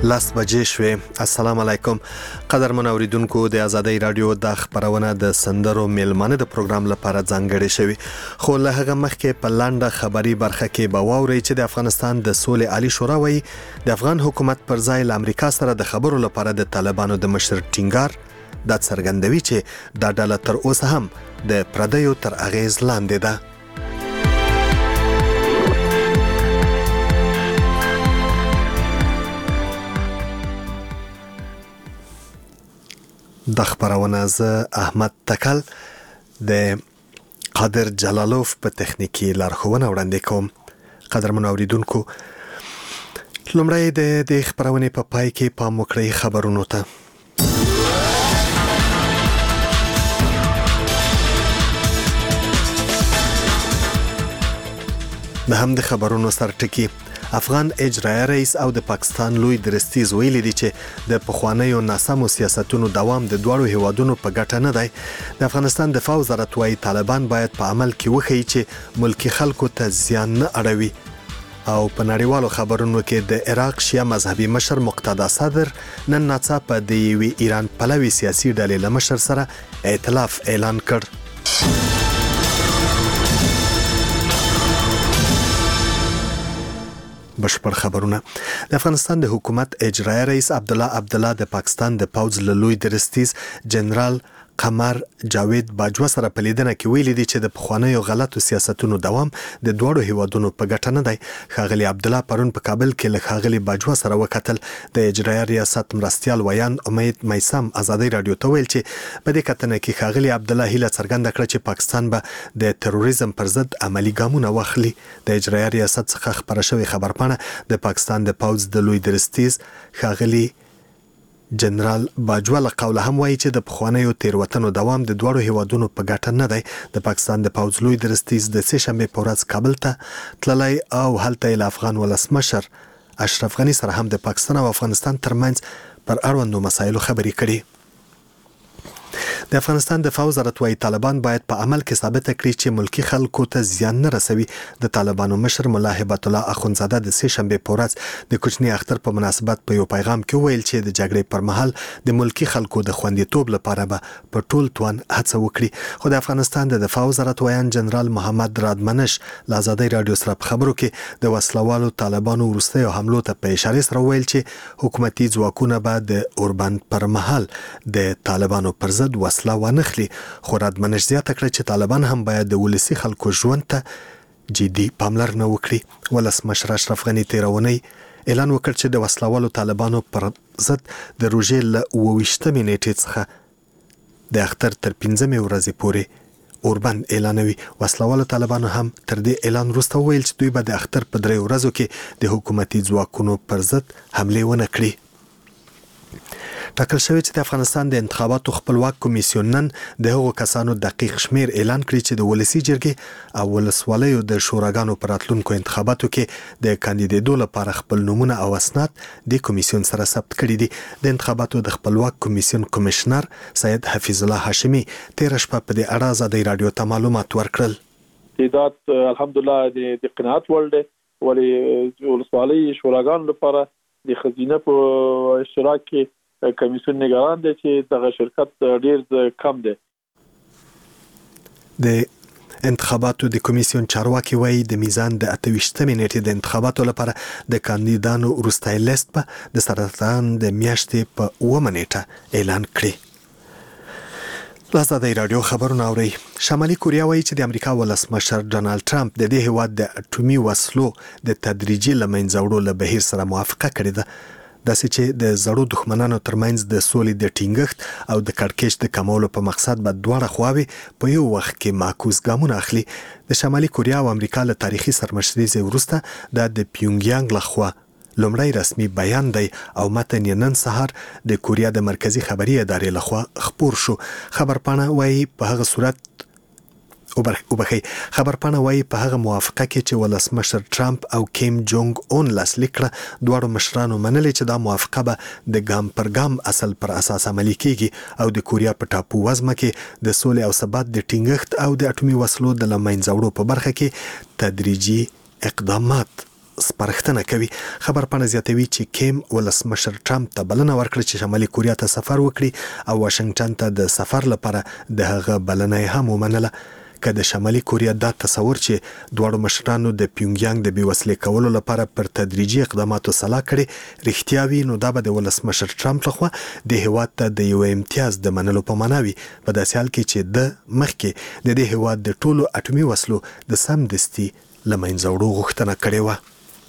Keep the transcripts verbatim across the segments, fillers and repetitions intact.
لاس بجې شوې. السلام علیکم قدرمن اوریدونکو، د آزادۍ رادیو د خبرونه د سندرو میلمانه د پروګرام لپاره ځانګړې شوی، خو له هغه مخکې په لاندې خبري برخه کې به واورئ چې د افغانستان د سولې عالی شورا وایي د افغان حکومت پر ځای له امریکا سره د خبرو لپاره د طالبانو د مشر ټینګار دا څرګندوي چې دا ډله تر اوسه هم د پردیو تر اغیز لاندې ده. د خبرونه زه احمد تکل د قادر جلالوف په تخنیکی لارښوونه وړاندې کوم. قدرمن اوریدونکو، لومړی د دې خبرونه په پای کې پام وکړئ خبرونو ته. د هم د خبرونو سرټکی افغان اجرایي رئیس او د پاکستان لوی درستیز ویلي دي چې د پخوانیو ناسمو سیاستونو دوام د دوړو هیوادونو په ګټه نه دی. د افغانستان دفاع وزارت وايي طالبان باید په عمل کې وښيي چې ملکی خلکو ته زیان نه اړوي. او په نړیوالو خبرونو کې د عراق شیعه مذهبي مشر مقتدا صدر نن ناڅاپه د یوې ایران پلوي سیاسي ډلې له مشر سره ائتلاف اعلان کړ. بشپړ خبرونه. د افغانستان د حکومت اجرایي رئیس عبدالله عبدالله د پاکستان د پوځ له لوی درستیز جنرال قمر جاوید باجوا سره په لیدنه کې ویلي دي چې د پخوانیو غلطو سیاستونو دوام د دوړو هیوادونو په ګټه نه دی. ښاغلي عبدالله پرون په کابل کې له ښاغلي باجوا سره وکتل. د اجرایي ریاست مرستیال ویان امید میسم آزادۍ رادیو ته ویل چې په دې کتنه کې ښاغلي عبدالله هیله څرګنده کړه چې پاکستان به د تروریزم پر ضد عملی ګامونه واخلي. د اجرایي ریاست څخه خبره شوې خبرپاڼه د پاکستان د پوځ د لوی درستیز ښاغلي جنرال باجوا له قوله هم وایي چې د پخوانیو تیروتنو دوام د دوړو هیوادونو په ګټه نه دی. د پاکستان د پوځ لوی درستیز د سه شنبه په ورځ کابل ته تللی او هلته له افغان ولسمشر اشرف غني سره هم د پاکستان او افغانستان ترمنځ پر اړوندو مسایلو خبرې کړي. د افغانستان دفاع وزارت وايي طالبان باید په عمل کې ثابت کړي چې ملکی خلکو ته زیان نه رسوي. د طالبانو مشر ملا هبت الله اخونزاده د سه شنبه په ورځ د کوچني اختر په مناسبت په یو پیغام کې ویل چې د جګړې پر مهال د ملکی خلکو د خوندیتوب لپاره به په ټول توان هڅه وکړي. خو د افغانستان د دفاع وزارت ویان جنرال محمد رادمنش له آزادۍ رادیو سره په خبرو کې د وسلوالو طالبانو وروستیو حملو ته په اشاره سره ویل چې حکومتي ځواکونه به د اوربند پر مهال د طالبانو پر ضد وسله ونخلي. خو رادمنش زیاته کړه چې طالبان هم باید د ولسي خلکو ژوند ته جدي پاملرنه وکړي. ولسمشر اشرف غني تیرونی اعلان وکړ چې د وسلوالو طالبانو پر ضد د روژې له اوه ویشتمې نیټې څخه د اختر تر پنځمې ورځې پورې اوربند اعلانوي. وسلوالو طالبانو هم تر دې اعلان وروسته وویل چې دوی به د اختر په درې ورځو کې د حکومتي ځواکونو پر ضد حملې ونه کړي. ټاکل شوی چې د افغانستان د انتخاباتو خپلواک کمیسیون نن د هغو کسانو دقیق شمیر اعلان کړي چې د ولسی جرګې او ولسوالیو د شوراګانو پر راتلونکو انتخاباتو کې د کاندیدېدو لپاره خپل نومونه او اسناد د کمیسیون سره ثبت کړي دي. د انتخاباتو د خپلواک کمیسیون کمشنر سید حفیظ الله هاشمی تیر شپه په دې اړه آزادۍ رادیو ته معلومات ورکړل. تعداد الحمدلله د قناعت ولده ولی ولسوالۍ شوراګانو لپاره د خزینه په اشتراک کې کمیسیون نگران دی چې دغه شرکت ډیر کم دی. د انتخاباتو د کمیسیون چارواکي وایي د میزان د اته ویشتمې نیټې د انتخاباتو لپاره د کاندیدانو وروستی لیست به د سرطان د میاشتې په اوومه نیټه اعلان کړي. آزادۍ رادیو خبرونه اورئ. شمالي کوریا وایي چې د امریکا ولسمشر ډانلډ ټرمپ د دې هیواد د اټومي وسلو د تدریجي له منځه وړو له بهیر سره موافقه کړې ده. داسې چې د زړو دښمنانو ترمنځ د سولې د ټینګښت او د کړکېچ د کمولو په مقصد به دواړه خواوې په یو وخت کې معکوس ګامونه اخلي. د شمالي کوریا او امریکا له تاریخي سرمشریزې وروسته دا د پیونګیانګ لخوا لومړی رسمي بیان دی او متن یې نن سهار د کوریا د مرکزی خبري ادارې لخوا خپور شو. خبرپاڼه وایي په هغه صورت وبخي خبرپاڼه وایي په هغه موافقه کې چې ولسمشر ټرمپ او کیم جونګ اون لاسلیک کړه دواړو مشرانو منلې چې دا موافقه به د ګام پر ګام اصل پر اساس عملي کیږي او د کوریا په ټاپو وزمه کې د سولې او ثبات د ټینګښت او د اټومي وسلو د لمنځه وړو په برخه کې تدریجي اقدامات سپارښتنه کوي. خبرپاڼه زیاتوي چې کیم ولسمشر ټرمپ ته بلنه ورکړه چې شمالي کوریا ته سفر وکړي او واشنگټن ته د سفر لپاره د هغه بلنه هم ومنله. که د شمالي کوریا دا تصور چې دواړو مشرانو د پیونګیانګ د بېوسلې کولو لپاره پر تدریجي اقداماتو سلا کړي رښتیا وي، نو دا به د ولسمشر ټرمپ لخوا د هیواد ته د یو امتیاز د منلو په معنا وي، په داسې حال کې چې د مخکې د دې هیواد د ټولو اټومي وسلو د سمدستي له منځه وړو غوښتنه کړې وه.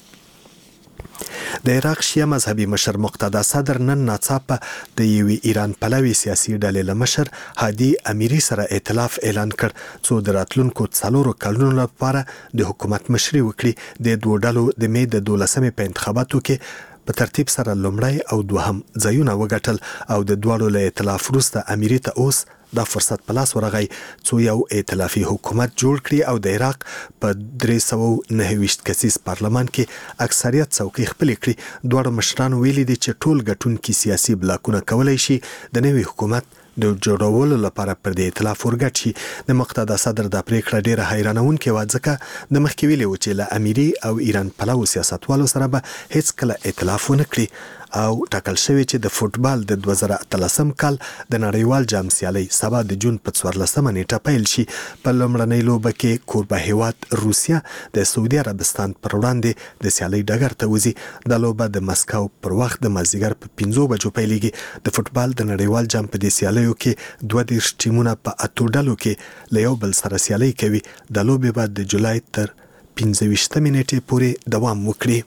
د عراق شیعه مذهبي مشر مقتدا صدر نن ناڅاپه د یوې ایران پلوي سیاسي ډلې له مشر هادي امیري سره ائتلاف اعلان کړ څو د راتلونکو څلورو کلونو لپاره د حکومت مشري وکړي. د دوه ډلو د مې د دولسمې په انتخاباتو کې په ترتیب سره لومړی او دوهم ځایونه وګټل او د دواړو له ائتلاف وروسته امیري ته اوس دا فرصت په لاس ورغی څو یو ائتلافي حکومت جوړ کړي او د عراق په درې سوه نهه ویشت کسیز پارلمان کې اکثریت څوکۍ خپلې کړي. دواړو مشرانو ویلي دي چې ټول ګټونکي سیاسي بلاکونه کولی شي د نوي حکومت د جوړولو لپاره پر دې ائتلاف ورګډ شي. د مقتدا صدر دا پریکړه ډیره حیرانونکې وه ځکه د مخکې ویلي و چې له امیري او ایران پلوو سیاستوالو سره به هیڅ کله ائتلاف ونه کړي او ټاکل شوی چې د فوټبال د دوه زره اتلسم کال د نړیوال جام سیالۍ سبا د جون په څوارلسمه نیټه پیل شي. په لومړنۍ لوبه کې کوربه هیواد روسیه د سعودي عربستان پر وړاندې د سیالۍ ډګر ته وځي. دا لوبه د مسکو پر وخت د مازدیګر په پنځو بجو پیلېږي. د فوټبال د نړیوال جام په دې سیالیو کې دوه دېرش ټیمونه په اتو ډلو کې له یو بل سره سیالۍ کوي. د لوبې به د جولای تر پنځه ویشتمې نیټې پورې دوام وکړي.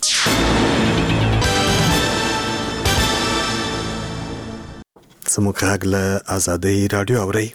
زموږ غږ له آزادۍ راډیو اورئ.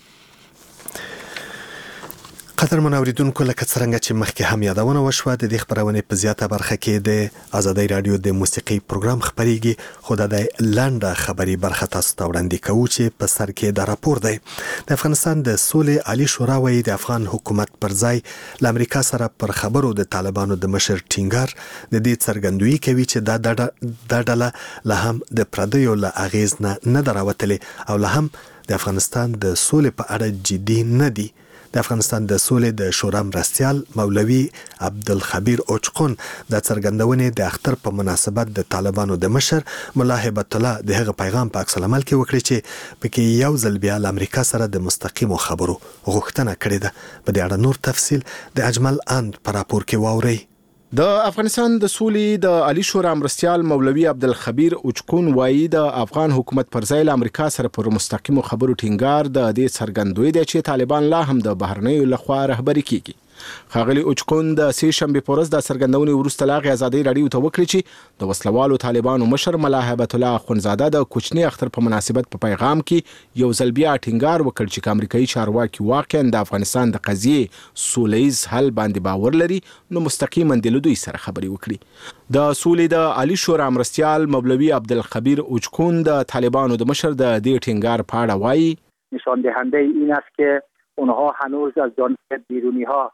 قدرمن اوریدونکو، لکه څرنګه چې مخکې هم یادونه وشوه، د دې خبرونې په زیاته برخه کې د آزادۍ راډیو د موسیقي پروګرام خبريږي، خو د لنډه خبري برخه تاسو ته وړاندې کوو چې په سر کې دا راپور دی. د افغانستان د سولې عالی شورا وايي د افغان حکومت پر ځای له امریکا سره پر خبرو د طالبانو د مشر ټینګار د دې څرګندوي کوي چې دا د ډله له هم د پردیو له اغیز نه نه دراوتلې او له هم د افغانستان د سولې په اړه جدي نه دي. د افغانستان د سولې د شورا مرستیال مولوي عبدالخبیر اوچقون د څرګندونې د اختر په مناسبت د طالبانو د مشر ملا هیبت الله د هغه پیغام په عکس العمل کې وکړي چې پکې یو ځل بیا له امریکا سره د مستقیمو خبرو غوښتنه کړې ده. په دې اړه نور تفصیل د اجمل اند په راپور کې واورئ. د افغانستان د سولې د عالی شورا مرستیال مولوي عبدالخبیر اوچقون وایي د افغان حکومت پر ځای له امریکا سره پر مستقیمو خبرو ټینګار د دې څرګندوي دی چې طالبان لا هم د بهرنیو لخوا رهبري کیږي. ښاغلي اوچقون د سې شنبې په ورځ د څرګندونې وروسته له هغې ازادۍ راډیو ته وکړي چې د وسلوالو طالبانو مشر ملا هیبت الله اخندزاده د کوچني اختر په مناسبت په پیغام کې یو ځل بیا ټینګار وکړ چې که امریکایي چارواکي واقعا د افغانستان د قضیې سولیز حل باندې باور لري نو مستقیما د دوی سره خبرې وکړي. د سولې د عالی شورا مرستیال مولوي عبدالخبیر اوچقون د طالبانو د مشر د دې ټینګار په اړه وایي نشان دهنده این است که اونها هنوز از جانب بیرونی ها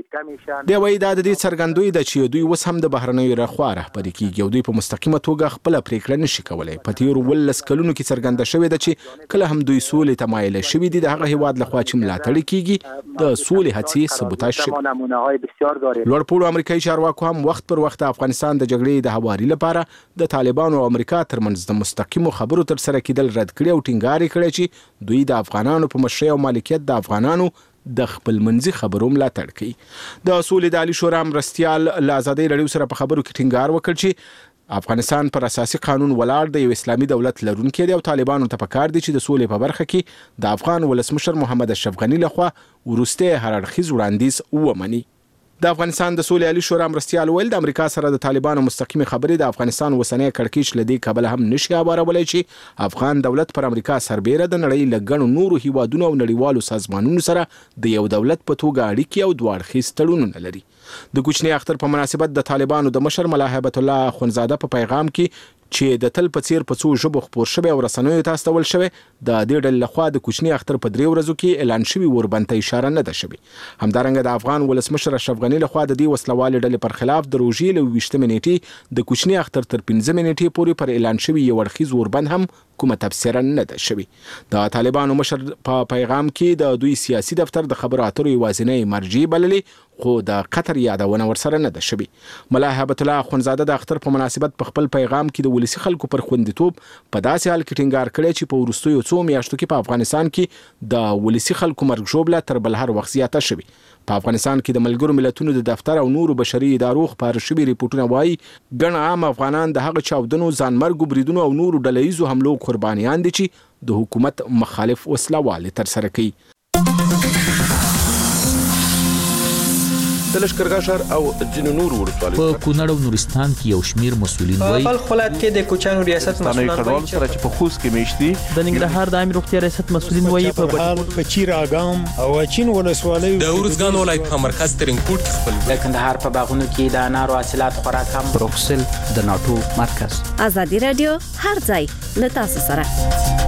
دی وایي دا د دې څرګندوی ده چې دوی اوس هم د بهرنیو لخوا رهبري کیږي او دوی په مستقیمه توګه خپله پریکړه نشي کولی. په تېرو اوولس کلونو کې څرګنده شوې ده چې کله هم دوی سولې ته مایله شوي دي، د هغه هیواد لخوا چې ملاتړ کیږي د سولې هڅې سبوتاژ شوي. لوړپوړو امریکایي چارواکو هم وخت پر وخت د افغانستان د جګړې د هواري لپاره د طالبانو او امریکا ترمنځ د مستقیمو خبرو ترسره کیدل رد کړي او ټینګار یې کړی چې دوی د افغانانو په مشرۍ او مالکیت د افغانانو د خپل منځي خبرو ملاتړ کوي. د سولې د عالی شورا مرستیال له ازادۍ راډیو سره په خبرو کې ټینګار وکړ چې افغانستان پر اساسي قانون ولاړ د یو اسلامي دولت لرونکی دی او طالبانو ته پکار دي چې د سولې په برخه کې د افغان ولسمشر محمد اشرف غني لخوا وروستی هر اړخیز وړاندیز ومني. د افغانستان د سولې عالی شورا مرستیال ویل د امریکا سره د طالبانو مستقیمه خبرې د افغانستان وسنۍ کړکېچ له دې کبله هم نشي هوارولی چې افغان دولت پر امریکا سربیره د نړۍ له ګڼو نورو هیوادونو او نړیوالو سازمانونو سره د یو دولت په توګه اړیکې او دوه اړخیز تړونونه لري. د کوچني اختر په مناسبت د طالبانو د مشر ملا هیبت الله اخندزاده په پیغام کې چې د تل په څیر په څو ژبو خپور شوی او رسنیو ته استول شوی. د دې ډلې لخوا د کوچني اختر په درې ورځو کې اعلان شوی اوربند ته اشاره نه ده شوی. همدارنګه د افغان ولسمشر اشرف غني لخوا د دې وسلوال ډلې پر خلاف د روژې له ویشتمې نیټې د کوچني اختر تر پنځمې نیټې پورې پر اعلان شوی یو اړخیز اوربند هم کومه تفسیره نه ده شوی. د طالبانو مشر په پیغام کې د دوی سیاسي دفتر د خبرو اترو یوازینی مرجع بللې، خو د قطر یادونه ورسره نه ده شوی. ملا هبت الله اخونزاده د اختر په مناسبت په خپل پیغام کې د ولسی خلکو پر خوندیتوب په داسې حال کې ټینګار کړی چې په وروستیو څو میاشتو کې په افغانستان کې د ولسی خلکو مرګ ژوبله تر بل هر وخت زیاته شوی. په افغانستان کې د ملګرو ملتونو د دفتر او نورو بشري ادارو خبر شوی ریپورتونه وایي ګڼ عام افغانان د هغه چاودنو، ځانمرګو بریدونو او نورو ډلهییزو حملو قربانیان دي چې د حکومت مخالف وسلوال ترسره کوي. د لشکرګاه ښار او ځینو نورو ولسوالیو په کونړ او نورستان کې یو شمیر مسؤلین وایي په خپل کې د کوچانو ریاست مسؤلین وایي چې په خوست کې میشتي د ننګرهار د عامه روغتیا ریاست مسؤلین وایي په بهال په چیر اګام او چین ولسوالیو د اورزګان ولایت په مرکز ترینکوټ خپل د کندهار په باغونو کې د انارو حاصلات خوراک هم پروفسل د ناټو مرکز. ازادي رادیو هر ځای له تاسو سره.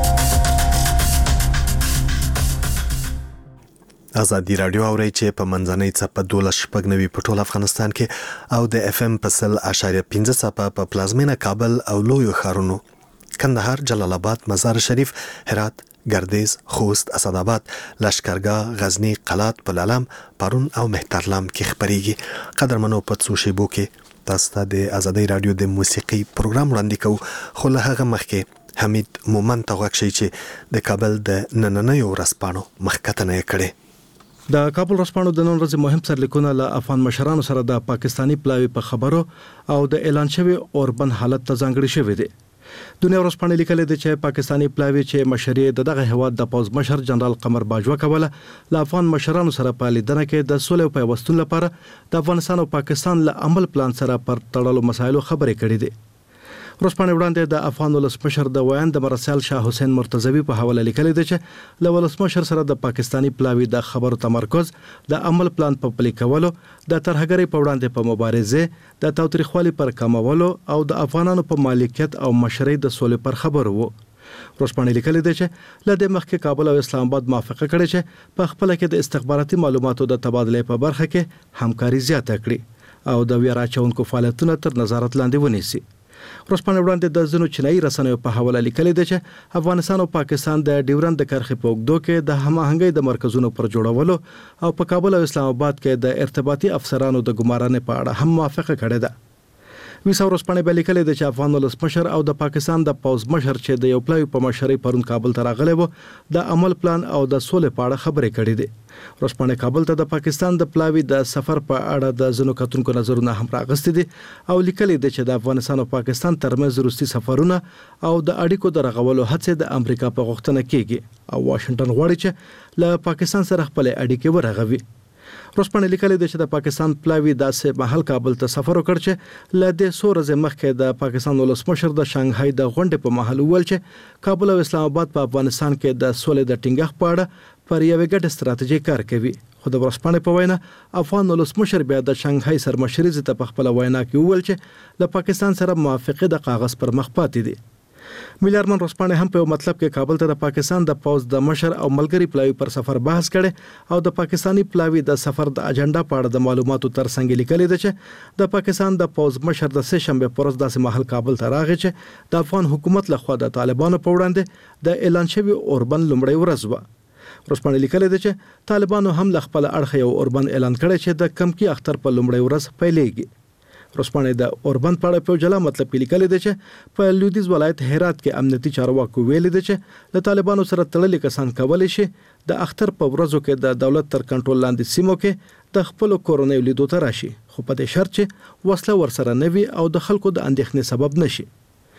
ازادي رادیو اوري چې په منځنۍ څپه دولس شپږ نوي په ټول افغانستان کې او د اف ام په سل اشاریه پنځه څپه په پلازمینه کابل او لویو ښارونو کندهار، جلال آباد، مزار شریف، هرات، ګردیز، خوست، اسداباد، لشکرګاه، غزنی، قلات، پلالم، پرون او مهترلام کې خبريږي. قدرمنو په څو شیبو کې تاسو ته د ازادي رادیو د موسیقي پروګرام وړاندې کوو، خو له هغه مخکې حمید مومن ته غوښتي چې د کابل د نننیو ورځپاڼو مخکتنه کړي. د کابل ورځپاڼو د نن ورځې مهم سرلیکونه له افغان مشرانو سره د پاکستانی پلاوی په خبرو او د اعلان شوی اوربند حالت ته ځانګړي شوی دی. دنیا ورځپاڼه لیکلې ده چې پاکستانی پلاوی چې مشري د دغه هواد د پوز مشر جنرال قمر باجوه کوله له افغان مشرانو سره په لیدنه کې د سولې او پیوستون لپاره د افغانستان او پاکستان له عمل پلان سره پر تړلو مسایلو خبرې کړې دي. ورځپاڼه وړاندې د افغان ولسمشر د ویاند مرسل شاه حسین مرتضوی په حواله لیکلي دی چې له ولسمشر سره د پاکستانی پلاوی د خبرو تمرکز د عمل پلان په پلي کولو، د ترهګرۍ په وړاندې په مبارزه، د تاوتریخوالي پر کمولو او د افغانانو په مالکیت او مشرۍ د سولې پر خبرو وو. ورځپاڼه لیکلي دی چې له دې مخکې کابل او اسلام آباد موافقه کړې چې په خپل کې د استخباراتي معلوماتو د تبادلې په برخه کې همکاري زیاته کړي او د ویرا چونکو فعالیتونه تر نظارت لاندې ونیسي. ورځپاڼه وړاندې د ځینو چینایي رسنیو په حواله لیکلي دی چې افغانستان او پاکستان د ډیورند د کرښې په اوږدو کې د هماهنګۍ د مرکزونو پر جوړولو او په کابل او اسلام آباد کې د ارتباطي افسرانو د ګمارنې په اړه هم موافقه کړې ده. ویسا ورځپاڼه به لیکلي دی چې افغان ولسمشر او د پاکستان د پوز مشر چې د یو پلاوی په مشرۍ پرون کابل ته راغلی وو د عمل پلان او د سولې په اړه خبرې کړې دي. ورځپاڼه کابل ته د پاکستان د پلاوی د سفر په اړه د ځینو کتونکو نظرونه هم راغستې دي او لیکلي دي چې د افغانستان او پاکستان ترمنځ وروستي سفرونه او د اړیکو د رغولو هڅې د امریکا په غوښتنه کېږي او واشنگټن غواړي چې له پاکستان سره خپل اړیکې ورغوي. ورځپاڼه لیکلي ده چې د پاکستان پلاوی داسې محل کابل ته سفر وکړ چې له دې څو ورځې مخکې د پاکستان ولسمشر د شانګهای د غونډې په محل ویل چې کابل او اسلام آباد په افغانستان کې د سولې د ټینګښت په اړه پر یوې ګډې ستراتیژي کار کوي. خو د ورځپاڼې په وینا افغان ولسمشر بیا د شانګهای سرمشري ته په خپل وینا کې ویل چې له پاکستان سره موافقه د کاغذ پر مخ پاتې دي. میلارمن ورځپاڼه هم په یو مطلب کې کابل ته د پاکستان د پوز د مشر او ملګری پلاوی پر سفر بحث کړي او د پاکستانی پلاوی د سفر د اجنډا په اړه د معلوماتو ترڅنګ لیکلي ده چې د پاکستان د پوز مشر د سه شنبه پر ورځ داسې محل کابل ته راغی چې د افغان حکومت لخوا د طالبانو په وړاندې د اعلان شوی اوربند لومړی ورځ و. ورځپاڼه لیکلي ده چې طالبانو هم له خپل اړخ یو اوربند اعلان کړی چې د کمکی اختر په لومړی ورځ پیلېږي. ورځپاڼه د اوربند په اړه په جلا مطلب کې لیکلي ده چې په لویدیځ ولایت هرات کې امنیتي چارواکو ویلي ده چې له طالبانو سره تړلي کسان کولی شي د اختر په ورځو کې د دولت تر کنټرول لاندې سیمو کې د خپل کورونیو لیدو ته راشي، خو په دې شرط چې وسله ورسره نه وي او د خلکو د اندېښنې سبب نشي.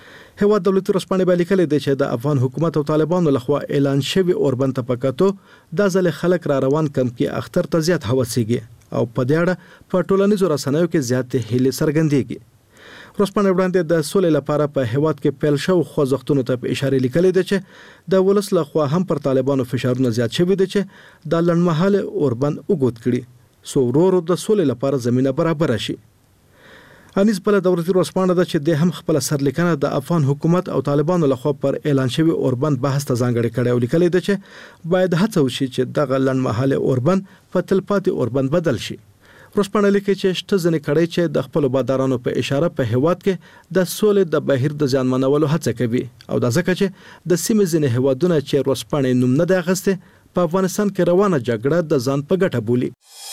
هیواد دولتي ورځپاڼه به لیکلي ده چې د افغان حکومت او طالبانو لخوا اعلان شوی اوربند ته پکاتو د ځل خلک را روان کم کې اختر ته زیات هوسیږي او په دې اړه په ټولنیزو رسنیو کې زیاتې هیلې څرګندېږي. ورځپاڼه وړاندې د سولې لپاره په هیواد کې پیل شو خوځښتونو ته په اشاره لیکلي ده چې د ولس لخوا هم پر طالبانو فشارونه زیات شوي دي چې د لنډمهاله اوربند وګود کړي سو ورورو د سولې لپاره زمينه برابر شي. انیس بل دولتي ورسپانه ده چې د هم خپل سرلیکنه د افغان حکومت او طالبانو لخوا پر اعلان شوی اوربند بحث ته ځانګړی کړی او لیکلی ده چې باید هڅه وشي چې دغه لنډمهاله اوربند په تلپاتې اوربند بدل شي. ورسپانه لیکي چې شته ځنې کړی چې د خپل بادارانو په اشاره په هیواد کې د سولې د بهیر د ځانمنولو هڅه کوي او دا ځکه چې د سیمې ځینې هیوادونه چې ورسپانه نوم نه دی اخیستی په افغانستان کې روانه جګړه د ځان په ګټه بولي.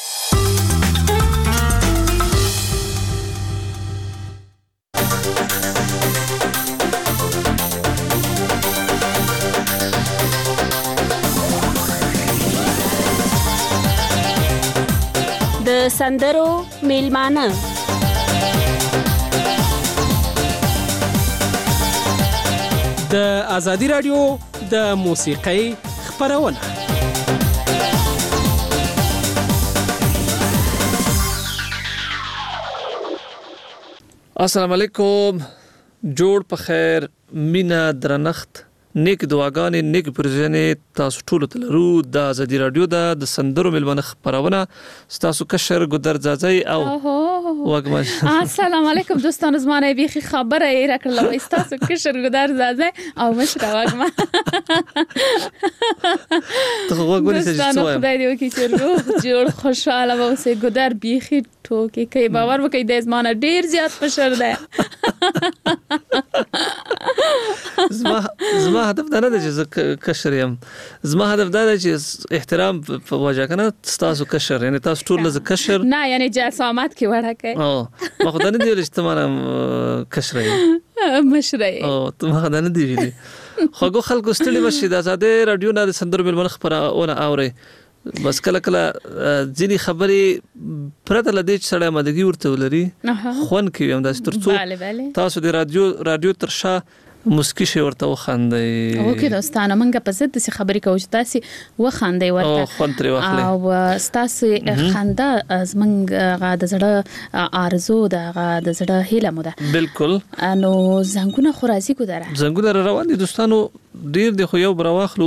د سندرو میلمانه د ازادي رادیو د موسیقۍ خپرونه. السلام علیکم، جوړ په خیر، مینا درنښت، نیک دعاګانې، نیک پرځنې تاسو ټول ته لرو. د ازادي رادیو د سندرو میلمانه خپرونه ستاسو کشر ګدر زازای او وګمن. السلام علیکم دوستان، زمانه بیخي خبره یې راکړل وای ستاسو کشر ګدر زازای او مشره وګمن. ته وګورئ چې څه وایم. خدای دې وکړي چې روغ جوړ خوشاله اوسې. ګدر بیخي ټوکې کوي، باور وکړئ د زمانه ډیر زیات مشر دی. زما زما هدف دا نه دی چې زه کشر یم، زما هدف دا دی چې احترام په وجه کنه تاسو کشر، یعنی تاسو ټول زه کشر نه، یعنی جسامت کې وړه کوي. او ما خو دا نه دی ویل چې ته مانه کشر یې مشر یې. او ته ما دا نه دی ویلي. خوږو خلکو ستړي مشي د ازادي رادیو نه د سندرو میلمانه خپرونه اوري. بس کله کله ځینې خبرې پرته له دې چې سړی آمادګي ورته ولري خوند کوي همداسې، تر څو تاسو د رادیو رادیو تر شا مسکی شي ورته وخاندئ. اوکې دوستانو، موږ په ضد داسې خبرې کوو چې تاسې وخاندئ ورته او خوند ترې واخلئ او ستاسې خندا زموږ هغه د زړه آرزو ده، هغه د زړه هیله مو ده. بالکل. نو زنګونه خو راځي ګدره، زنګونه روان دي دوستانو ډیر دي، خو یو به راواخلو.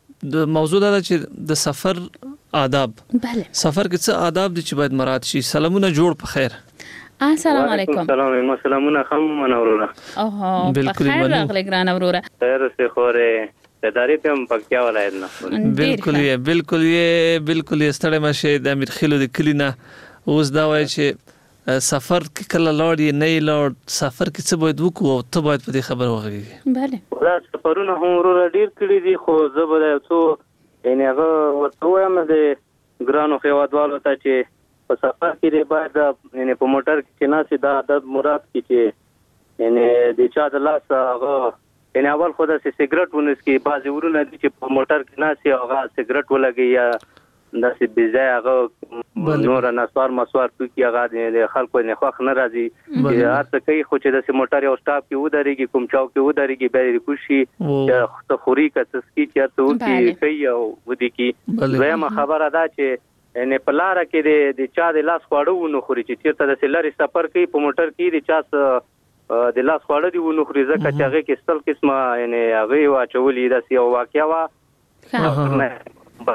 د موضوع دا ده چې د سفر آداب. بله. سفر کې څه آداب دي چې باید مراعات شي. سلامونه، جوړ په خیر. السلام علیکم. سلام سلامونه خم منوره. اوه په خیر راغلی ګران وروره. خیر سه خوره تداری ته پکیا ولایت نه. بالکل یې بالکل یې بالکل یې ستړی مشه د امیر خیلو د کلینا. اوس دا وایي چې سفر کې کله لاړ نه لاړ، سفر کې څه باید وکړو او ته باید په دې خبر وغږیږي. بله. دا سفرونه هم وروره ډیر کړي دي، خو زه به یو څو یعنی هغه ورته وایم د ګرانو هیوادوالو ته چې په سفر کې باید یعنی په موټر کې چې ناسي دا عادت مراد کې چې یعنی د چا د لاس هغه یعنی اول خو د سیګریټ ونس کې بعضې ورونه دي چې په موټر کې ناسي هغه سیګریټ ولګي یا داسې بېځایه هغه نور نسوار مسوار کوي، هغه د خلکو نه خوښ نه راځي. هر څه کوي خو چې داسې موټر یو سټاپ کې ودرېږي، کوم چاو کې ودرېږي، بیا یې کوشي چې څه خوري که څه څکي چې هر څه وکړي کوي او ودې کړي. دویمه خبره دا چې یعنې په لاره کې د چا د لاس خواړه ونه خوري، چې چېرته داسې لرې سفر کوي په موټر کې د چا څه د لاس خواړه دي ونه خوري، ځکه چې هغې کې ستل قسمه یعنې هغې یې واچولي. داسې یو واقعه وه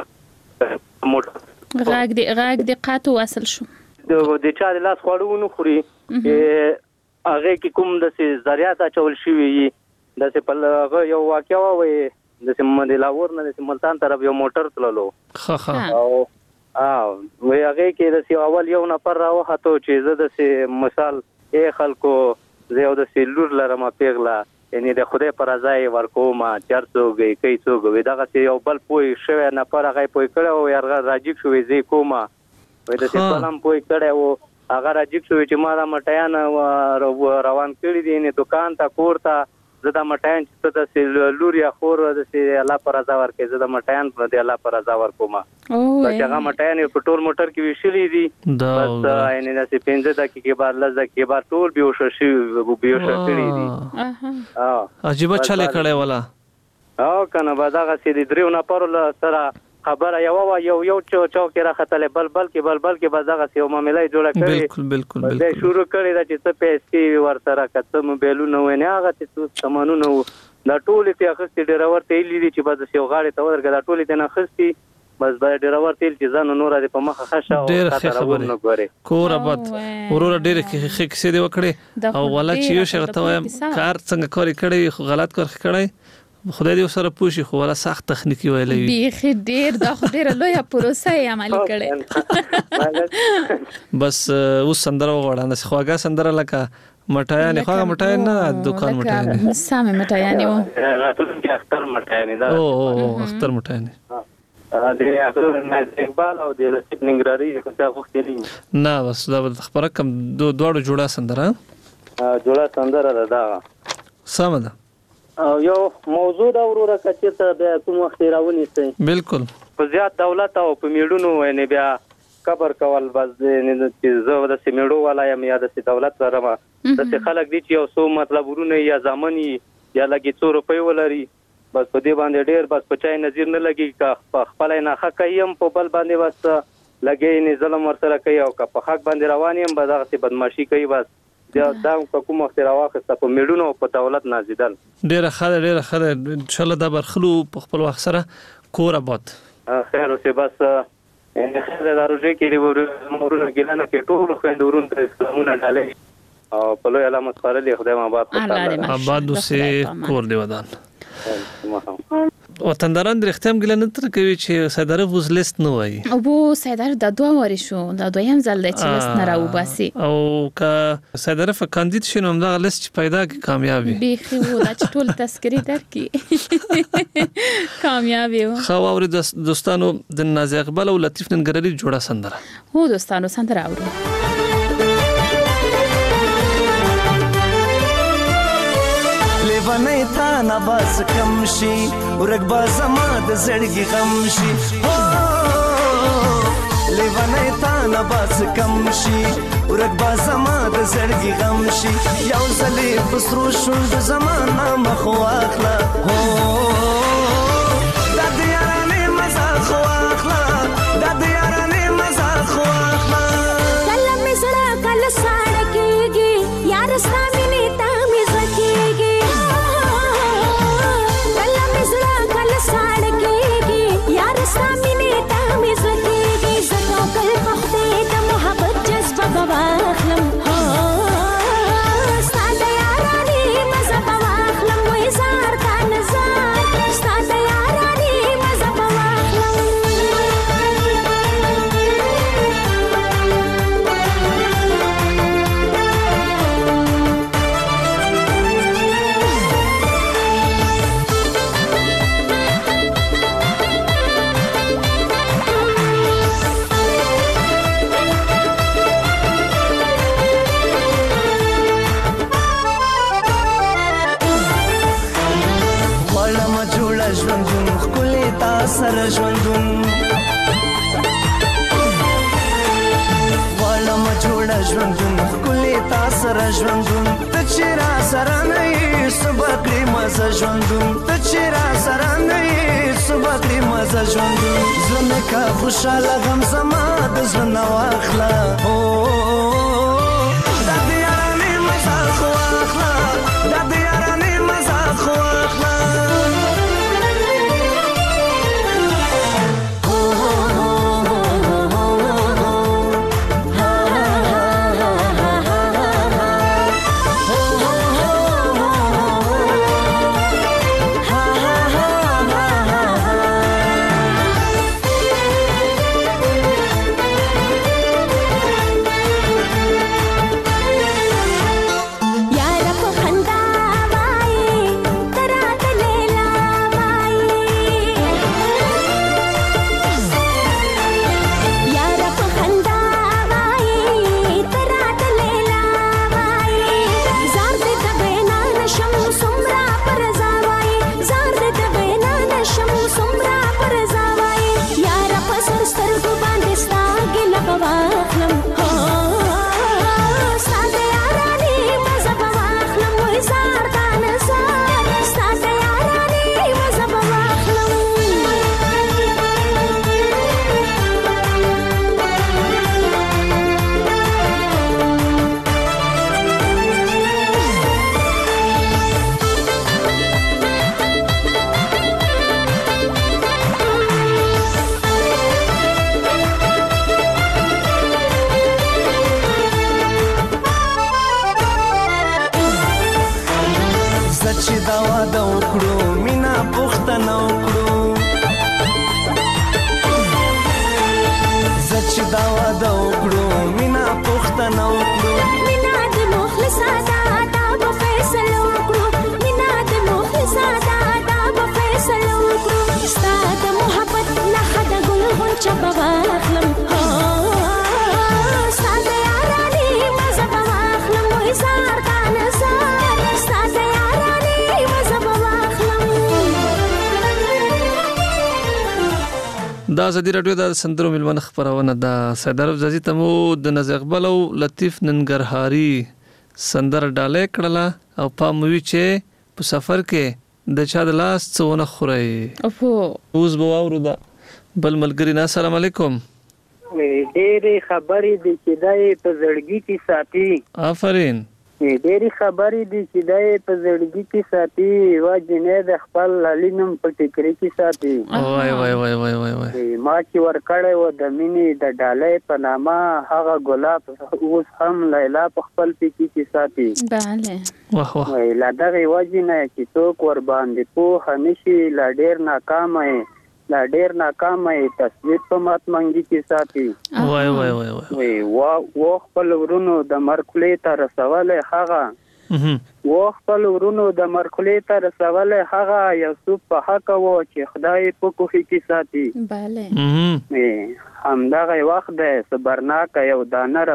غاګ دی غاګ دی قاتو وصل شو د چا د لاس خواړه ونه خوري، هغې کې کوم داسې ضریات اچول شوي وي. داسې په هغه یو واقعه وه، وایي داسې د لاهور نه داسې ملتان طرف یو موټر تللو او وایي هغې کې داسې اول یو نفر راوخته چې زه داسې مثال ای خلکو زه یو داسې لور لرم پیغله، یعنی د خدای پر رضا یې ورکوم چې هر څوک وي کوي څوک وي. دغسې یو بل پوه شوی نفر هغه یې پوه کړی و، هغه راجګ شو زه یې کوم، وایي داسې بل هم پوه کړی و، هغه راجګ شو چې ما دا مټیان روان کړي دي یعنې دوکان ته کور ته. زه دا مټیان چې ته داسې لور یا خور داسې الله پر رضا ورکوي، زه دا مټیان د الله پر رضا ورکوم. چې هغه مټیان یې په ټول موټر کې ویشلي دي، بس یعنې داسې پنځه دقیقې بعد لس دقیقې بعد ټول بېهوشه شوي بېهوشه کړي دي. عجیبه چل یې کړی ولا. او که نه به دغسې د دریو نفرو له سره خبره یوه وه، یو یو چوک یې راختلی، بل بل کې بل بل کې به دغسې یو معامله یې جوړه کړې. بالکل بالکل بیا یې شروع کړې ده چې څه پیسې وي ورسره، که څه موبایلونه وو، یعنې هغه چې څه سامانونه وو دا ټول یې ترې اخیستي. ډریور ته یې ویلي دي چې به داسې یو غاړې ته ودرېږه، دا ټول یې ترې نه اخیستي بس باید ډیرور تیل چې ځان نور د په مخه خشه او ډېر ښه خاطر خبرې. نه ګوري کور آباد ورور ډېر ښه کیسې دی وکړي او ولا چې یو شغه ته وایم کار څنګه کاری کړی خو غلط کار کړی خدای دې سره پوښي خو ولا سخت تخنیکی ویلې وي بیخي ډیر دا خو ډیر لوی پروسه یې عملي کړې بس اوس سندره وغواړم چې خواږه سندره لکه مټایانې خواږه مټایان نه دکان مټایانې سامې مټایانې و راتلونکي اختر مټایانې دا او او اختر مټایانې د اقبال او د لطیف ننګرهاري څه غوښتلې نه بس دا خبره کم دوه جوړه سندره جوړه سندره ده دا سم ده یو موضوع دا وروره کچته بیا کوم وخت راونیسي بالکل په زیات دولت او په میړونو نه بیا قبر کول بس نه چې زه د سیمړو ولا یم یا د دولت سره ما د خلک دي چې یو څو مطلب ورونه یا ځامني یا لګي څو روپۍ ولري بس په دې باندې ډېر بس په چای نظر نه لګي کا خپل نه حق یم په بل باندې بس لګي نه ظلم ورسره کوي او کا په حق باندې روان یم به دغه بدمعشي کوي بس دا دا کوم وخت راوخسته په میډونو په دولت نازیدل ډېر خاله ډېر خاله ان شاء الله دا برخلو په خپل وخت سره کور آباد خیر اوسه بس ان خیر دا روزي کې دی ورونه ګلانه کې ټول خوندورون ته اسلامونه ډالې او په لوی علامت خارلي خدای ما آباد آباد سه کور دی ودان وطنداران د اختیام ګل نه تر کوي چې صدر وز لیست نه وای او بو صدر د دوه وری شو د دویم ځل د چې لیست نه راو باسي او کا صدر ف کاندید شنو هم دا لیست پیدا کی کامیابی بيخي وو دا ټول تذکری درکې کامیابی و خو اور دوستانو د نازي اقبال او لطیف ننګرهاري جوړه سندره هو دوستانو سندره اورو لیوانه تا نباس کم شي ورګ با زما د زړګي غم شي لیوانه تا نباس کم شي ورګ با زما د زړګي غم شي یو ځلې پسرو شوند زمانه مخ واخلا هو د دیارانه مزه خو واخلا د دیارانه مزه خو واخلا کله مزړه کله ساړکیږي یار سامي تا مزه کیږي سامینه تا مزکیږي زکو کل پخته د محبت جذبه بواخلم هو ستاسو یارانه مزه بواخلم وې زار تا نزار ستاسو یارانه مزه بواخلم ژوندون خلې تا سره ژوندون غواړم جوړه ژوندون خلې تا سره ژوندون ته چې را سره نه یې صبح کړې مزه ژوندون ته چې را سره نه یې صبح کړې مزه ژوندون زړه مې کا خوشاله غم زما د زړه نه واخله هو دا د یارانې مزه خو واخله دا د یارانې مزه خو واخله یار په پوښتنه وکړو مینا د مخلصه دا دا به فیصله وکړو مینا د مخلصه دا دا به فیصله وکړو ستا د محبت نښه د ګل غونچه به واخلم ستا د یارانې مزه به واخلم وایي زار تا نزار ستا د یارانې مزه به واخلم. دا ازادي راډیو د سندرو ملمن خبرونه ده. سیدار زازي تمو د نز اقبال او لطیف ننګرهاري سندر ډاله کړله او پاموي چې په سفر کې د چا د لاس څونه خوري. اوه اوس به واورو دا بل ملګری نه. السلام علیکم. ډېرې خبرې دي چې دای په زړګي کې ساتي. آفرین. ډېرې خبرې دي چې دای په زړګي کې ساتي وا جنې د خپل لالینم په ټیکري کې ساتي. وای وای وای وای وای وای ما چې ورکړې و د مینې د ډالۍ په نامه هغه ګلاب اوس هم لیلا په خپل پېکي کې ساتي. بله واه واه لا دغه وجې نه چې څوک ور باندې پوه نشي لا ډېر ناکامه لا ډېر ناکامه تصویر په مات منګي کې ساتي. وای وای وای وای وا و خپل ورونو د مرکلې ته رسوله هغه و خپل ورونو د مرکلې ته رسوله هغه یوسف په حق و چې خدای په کوخي کې ساتي. بله همدغه وخت د صبرناک یو دانه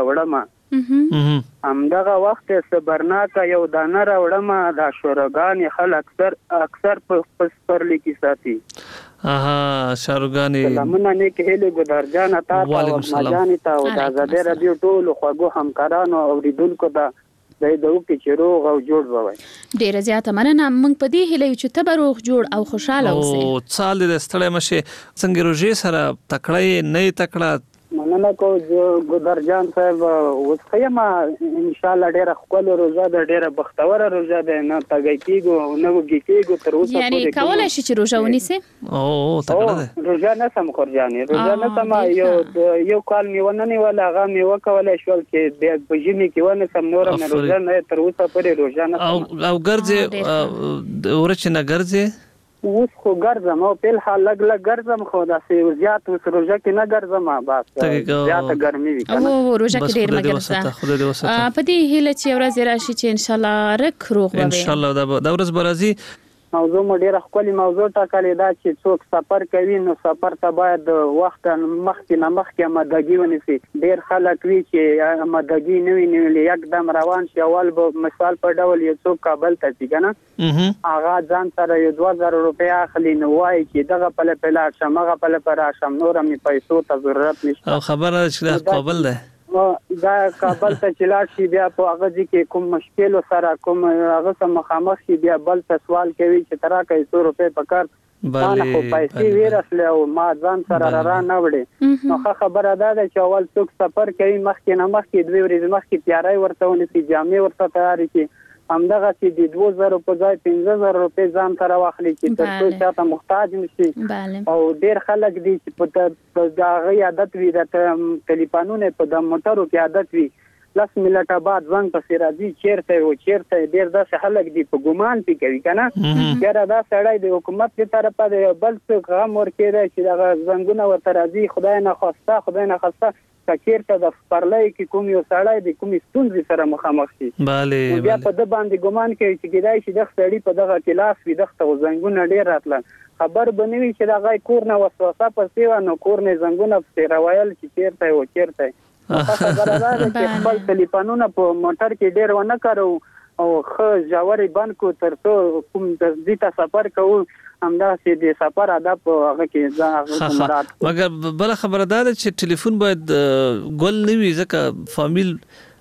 راوړم همدغه وخت صبرناک یو دانه راوړم دا شورګان خلک اکثر اکثر په سپرلی کې ساتي. اها شاروګانی سلامونه نیک هلي ګدار جان تا تا او مجانی تا او د آزادۍ رادیو ټول خوږو همکارانو او اوریدونکو ته د دوه کې چې روغ او جوړ ووي. ډیره زیاته مننه. موږ په دې هیله چې ته به روغ جوړ او خوشاله اوسې. او څال دې ستړی مشه څنګه روزي سره تکړه نه تکړه مننه کو ګدار جان صاحب اوس خیمه ان شاء الله ډیره خپل روزه ده ډیره بختوره روزه ده نه تګی کیږي نه وګی کیږي تر اوسه یعنی کولای شي چې روزه ونیسي. او تکړه ده روزه نه سم خورجانې روزه نه سم یو یو کال میونه نه ولا هغه میوه کولای شول چې د بجمی کې ونه سم نور نه روزه نه تر اوسه پرې روزه نه او او ګرځي ورچ نه ګرځي اوس خو ګرځم او په حال لګ لګ ګرځم خو دا سي زیات اوس روزه کې نه ګرځم بس زیات ګرمي وي کنه او روزه کې ډیر مګرځه په دې هیله چې ورځ راشي چې ان شاء الله رک روغ وي ان شاء الله دا ورځ برازي. موضوع مو ډیره خپل موضوع ټاکلې ده چې څوک سفر کوي نو سفر ته باید وخت مخکې نه مخکې آمادګي ونیسي. ډیر خلک وی چې آمادګي نه وي نو یکدم روان شي. اول به مثال په ډول یو څوک کابل ته ځي کنه هغه ځان سره یو دوه زره روپۍ اخلي نو وایي چې دغه په لپاره شم هغه په لپاره شم نور مې پیسو ته ضرورت نشته. او خبره چې کابل ده دا کابل ته چلاړ شي بیا په هغه ځکه کوم مشکل سره کوم هغه سم مخامخ شي بیا بل څه سوال کوي چې ترا کوي sto روپے پکار باندې خو پیسې ورسله او ما ځان سره را نه وړي. نو خبره ده چې اول څوک سفر کوي مخکې نه مخکې دوی ورځې مخکې تیاری ورته ونیسي جامې ورته تیاری کړي همدغه چې د دوه زره په ځای پنځه زره روپۍ ځان سره واخلي چې تر څو چاته محتاج نشي. او ډیر خلک دي چې په دغه عادت وي د ټلیفونونو په د موټرو کې عادت وي لس منټه بعد زنګ پسې راځي چیرته و چیرته ډیر داسې خلک دي په ګمان پی کوي کنه ډیر دا سړی د حکومت په طرفه د بل څه غم ورکړي چې دغه زنګونه ورته راځي خدای نه خواسته خدای نه خواسته چیرته د پرلای کې کوم یو سړی د کوم ستونزې سره مخامخ شي. bale بیا په د باندې ګمان کوي چې کېدای شي د سړی په دغه کلاس وي دغه زنګونه ډیر راتله خبر بنوي چې دغه کور نه وسوسه پسې و نو کور نه زنګونه پسې راویل چې چیرته و چیرته خبره ده چې خپل ټلیفونونه په موټر کې ډیر ونه کارو او خو جوړې بند کو تر څو کوم د دې ته سفر کوو همدا چې د سفر ادب هغه کې ځا مراد. مګر بل خبره ده چې ټلیفون باید ګل نه وي ځکه فامیل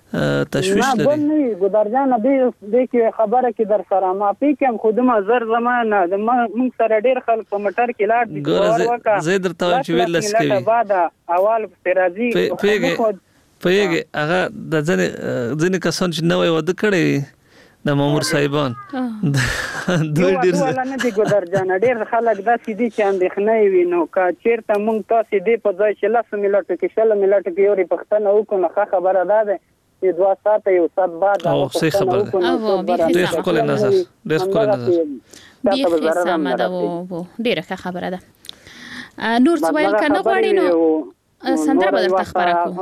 تشویش لري. نه ګل نه وي ګدار جان دې دې کې خبره کې در سره ما پې کوم خودمه زر زمانه د موږ سره ډیر خلک په موټر کې لاړ دي ګور زه درته وایم چې ویل لسکوي بعد اول فرازي پیګه پیګه هغه د ځنې ځنې کسان چې نوې ود کړي د مامور صاحبان دوی ډیر نه دي ګدار جان ډیر خلک داسې دي چې اندېښنه وي نو کا چیرته مونږ تاسو دې په ځای چې لاس ملت کې شل ملت کې یوري پښتنه وکړو خبره ده چې دوا ساته یو سات بعد او څه خبره ډیر خپل نظر ډیر خپل نظر ډیر سم ده وو ډیره ښه خبره ده. نور څه ویل کنه غواړي نو سندره بدل تخبره کو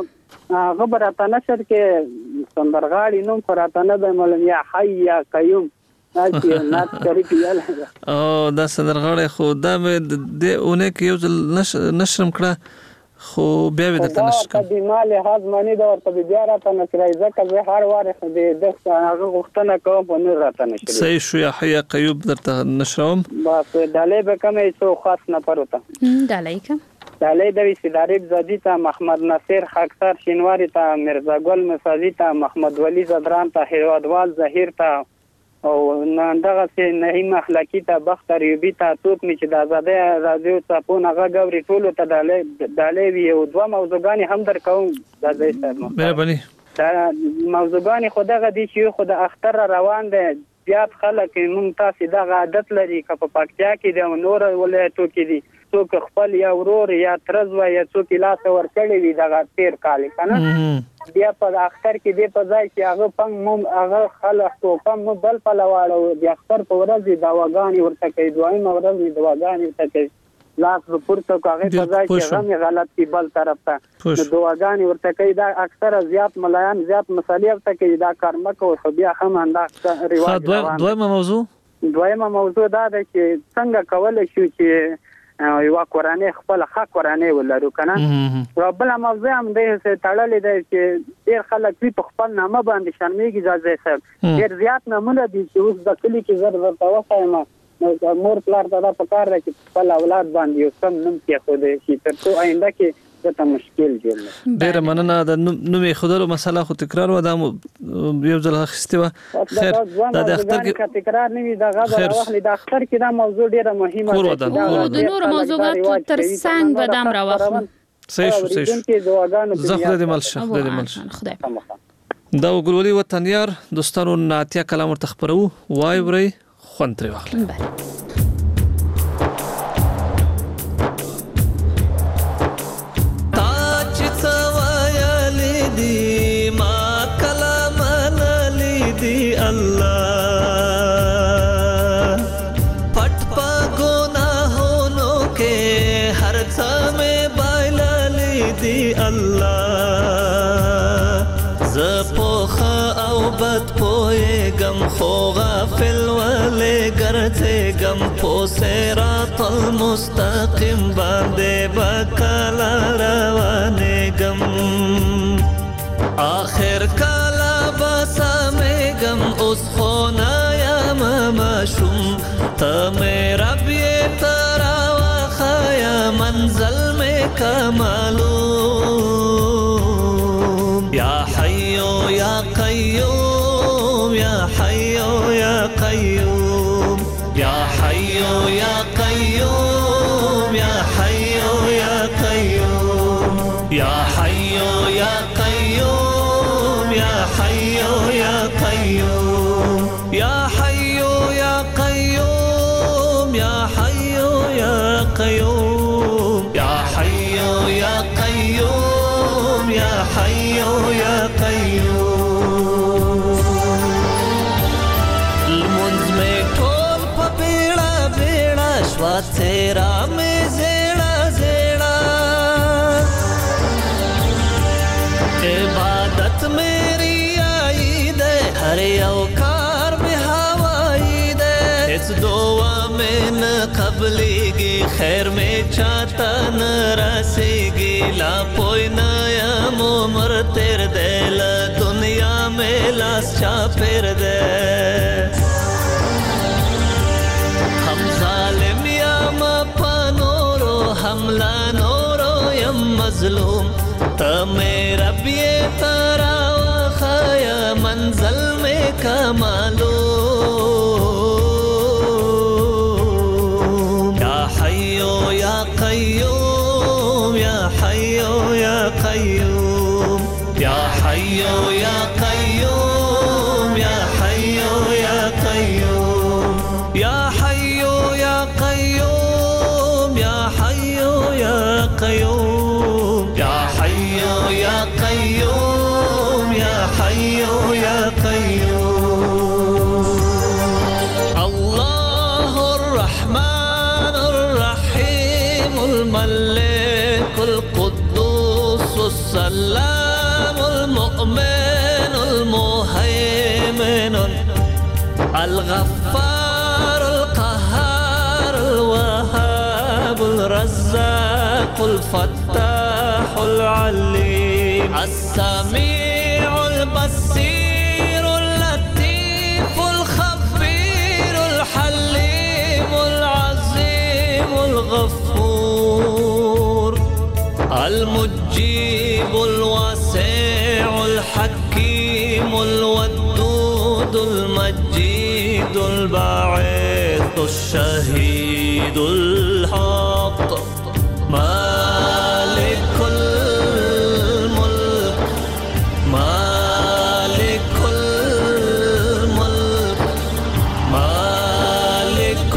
هغه براته نشر کې سندرغاړي نوم پراته نه د مولوی یا حی یا قیوم چې نات شریف یاله او دا سندرغاړي خو دا مې د اونه کې یو ځل نشرم کړه خو بیا به درته نشم دا د مال هاز مانی دا ورته بیا راته نشرای ځکه زه هر واره د دغه هغه غوښتنه کوم په نه راته نشرای صحیح شو یا حی قیوم درته نشروم بس دالې به کومې څو خاص نه پروته دالې کوم دالې د وسیدارب زادی ته محمد ناصر خاکسار شینواری ته مرزا ګل مسازی ته محمد ولی زدران ته هروادوال ظهیر ته او نن دغه سي نعیم اخلاقی ته بختر یوبی ته توپ می چې د آزادۍ رادیو صاحبونه هغه غوري ټولو ته دالې دالې وی او دوه موضوعګانی هم در کوم د دې سره مهرباني دا موضوعګانی خدغه دي چې خو د اختر روان دي زیات خلک مونږ تاسو دغه عادت لري که په پکتیا کې د نور ولایتو کې دي څوک خپل یا ورور یا ترزو یا څوک لاس ورکړي وي دغه تیر کال کنه بیا په اختر کې دی په ځای چې هغه پم مم هغه خلک کو پم بل په لواړو د اختر په ورځ د واغانی ورته کوي دوی مورز د واغانی ورته کوي لاس پورته کوي په ځای چې هم غلط کی بل طرف ته د واغانی ورته کوي دا اکثر زیات ملایان زیات مسالې ورته کوي دا کار مکو خو بیا هم انده ریواج دویمه موضوع دویمه موضوع دا ده چې څنګه کول شي چې یو قرآنی خپل حق قرآنی ولرو کنه او بل موضوع هم دې تړلې ده چې ډیر خلک په خپل نامه باندې شرمېږي ځای صاحب ډیر زیات نمونه دي چې اوس د کلی کې زر ورته وخایم نو مور پلار ته دا پکار راځي چې خپل اولاد باندې یو سم نوم کې خو دې شي تر څو آینده کې ته مشکل جوړ ډیر مننه د نومې خودلو مسله خو تکرار و دا یو ځل اخیسته و خیر دا د اختر کې تکرار نه وي دا غږ راوخلي د اختر کې دا موضوع ډیره مهمه ده د نور موضوعات تر څنګ بادام راوخلو صحیح شو صحیح شو زخه د ملشه د ملشه خدای دا وګورولي وطنيار دوستانو ناتیا کلام ورته خبرو وای وري خوند تر واخلي خو غافل ولې ګرځې غم په صراط المستقیم باندې بکلا روانې غم آخر کلا بسمې غم اوس خو نه یم مشوم ته مې رب یې ترا واخیا منزل مې کمالو یا حیو یا قیوم يا حي يا قيوم يا حي يا قيوم يا حي يا قيوم يا حي يا قيوم يا حي يا قيوم يا حي يا قيوم يا حي يا قيوم يا حي يا قيوم يا حي يا قيوم तेरा में जेड़ा जेड़ा इबादत मेरी आई दे हर औकार में हवाई दे इस दुआ में न कबलेगी खैर में चाहता न रसेगी ला कोई नया उम्र तेरे दिल दुनिया में लाश चा फिर दे हम जालिम हमला नोरो यम मजलूम त मेरा बिये तारा खाया मंजल में कमालो या हय्यो या कय्यूम या हय्यो या कय्यूम या हय्यो या कय्यूम या हय्यो या कय्यूम या हय्यो या कय्यूम قيوم يا حي يا قيوم يا حي يا قيوم الله الرحمن الرحيم الملك القدوس السلام المؤمن المهيمن الغفار القهار الوهاب الرزاق الفتاح العليم السميع البصير اللطيف الخبير الحليم العظيم الغفور المجيب الواسع الحكيم الودود المجيد الباعث الشهيد الحق مالك الملك مالك الملك مالك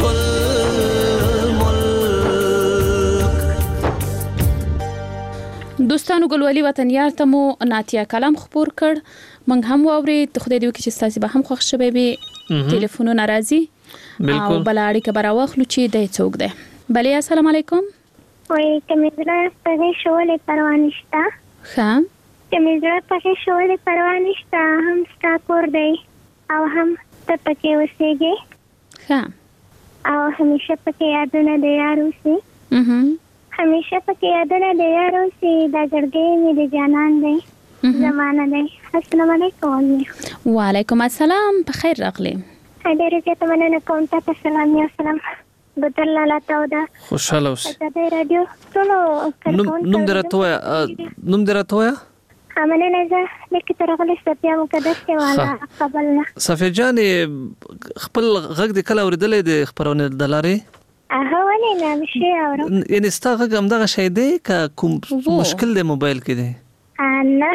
الملك. دوستانو ګلوالي وطنیار ته مو ناتیا کلام خبر کړ مونږ هم واورید خدای دې وکړي چې تاسو به هم خوښ شوي وي ټلیفونونه راځي او بل اړیکه به راواخلو چې دی څوک دی. بلې السلام علیکم. وایي که مې زړه پهې شولې پروا نشته. ښه که مې زړه پهې شولې پروا نشته هم ستا کور دی او هم ته پکې اوسېږې ښه او همیشه پکې یادونه د یار اوسي همیشه پکې یادونه د یار اوسي دا زړګی مې د جانان دی زمانه دی. السلام علیکم. وعلیکم السلام. په خیر راغلی. ډېرې زیاته مننه کوم تاته سلام یا سلام ګودر لالا ته او دا خوشحاله اوسې. د راډیو ټولو نوم دې راته وایه نوم دې راته وایه. مننه زه لیکې ته راغلی صفیه مقدس یم والا کابل نه. صفیه جانې خپل غږ دې کله اورېدلی د خپرونې د لارې؟ هغه ولې نه نشي اورم. یعنې ستا غږ همدغه شی دی که کوم مشکل دی موبایل کې دی؟ نه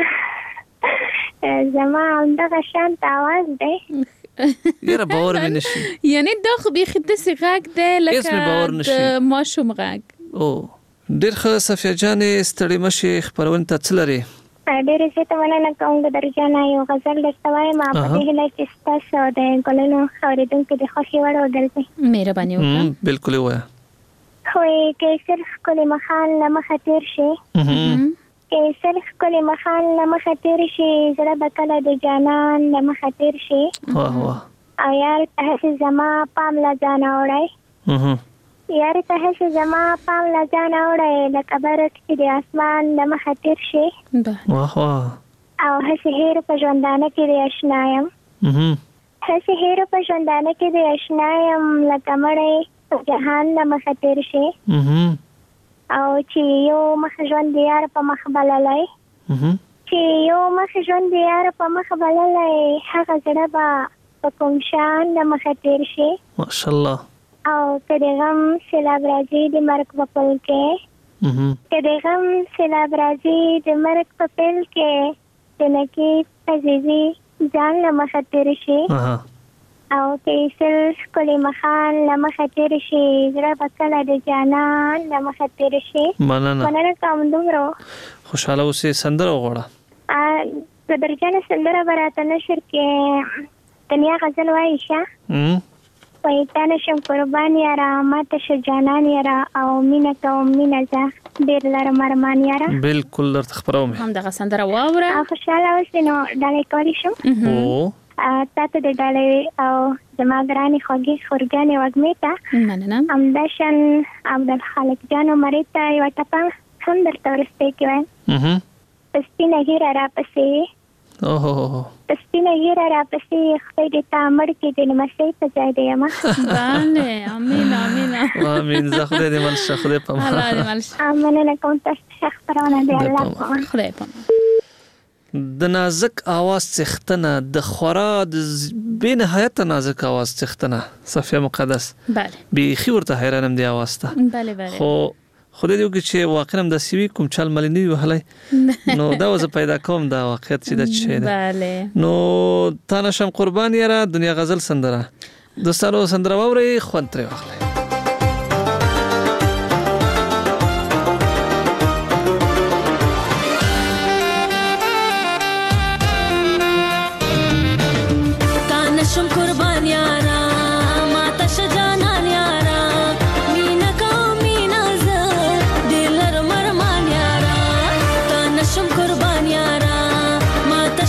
زما همدغه شانت آواز دی. یاره باور مې نشي. یعنې دا خو بیخي داسې غږ دی لکه د ماشوم غږ. او ډېر ښه صفیه جانې ستړې مه شې خپرونې ته څه لرې؟ ډېرې زیاته مننه کوم ګودر جانه یو غزل درته وایم په دې هیله چې ستاسو د ګلونو اورېدونکو د خوښې وړ وګرځي. مهرباني وکړه. بالکل یې ووایه. وایي که صرف ښکلې مخان له مخه تېر شي که صرف ښکلې مخان له مخه تېر شي زړه به کله د جانان له مخه تېر شي او یار ته هسې زما پام له ځانه وړی یار ته هسې زما پام له ځانه وړی لکه برق چې د اسمان له مخه تېر شي او هسې هېر په ژوندانه کې د اشنا یم هسې هېر په ژوندانه کې د اشنا یم لکه مړی په جهان له مخه تېر شي او چې یو مخ ژوند د یار په مخ بللی چې یو مخ ژوند د یار په مخ بللی هغه زړه به په کوم شان د مخه تېر شي ماشاءالله او که د غم سیلاب راځي د مرګ په پل کې که د غم سیلاب راځي د مرګ په پل کې د نقیب عزیزي ځان له مخه تېر شي او که یې سل ښکلې مخان له مخه تېر شي زړه به کله د جانان له مخه تېر شي. مننه مننه کوم دومره خوشحاله اوسې. سندره وغواړه. ګودر جانه سندره به راته نشر کې دنیا غزل وایي شه وایي تا نه شم قربان یاره ماته شه جانان یاره او مینه کوم مینه زه ډېر لرم ارمان یاره. بالکل درته خپروم همدغه سندره واوره خوشحاله اوسې نو ډالۍ کولی شم تاته د ډالۍ او زما ګرانې خوږې خورګانې وږمې ته مننه همداشان عبدالخالق جان عمرې ته یوه ټپه هم درته ورستی کې وایم په سپینه ږیره راپسې په سپینه ږیره راپسې خدای دې تا مړ کړي د لمسۍ په ځای د یمه. بله امین امین امین. زه خدای دې مل شه خدای په الله دې مل شه. مننه کوم تاسو ښه خپرونه دی الله په خدای په د نازک آواز څښتنه د خورا د بې نهایته نازک آواز څښتنه صفیه مقدس. بله بیخي ورته حیرانم دی آواز ته. بله بله خو خدای دې وکړي چې واقعا هم داسې وي کوم چل ملې نه وي وهلی نو دا وزه پیدا کوم دا واقعیت چې دا څه دی. بله نو تا نه شم قربان یاره دنیا غزل سندره دوستانو سندره واورئ خوند ترې واخلئ. شم قربان یارا ماته شجانان یارا مینا کو مینا ز دلر مرمان یارا تا نشم قربان یارا ماته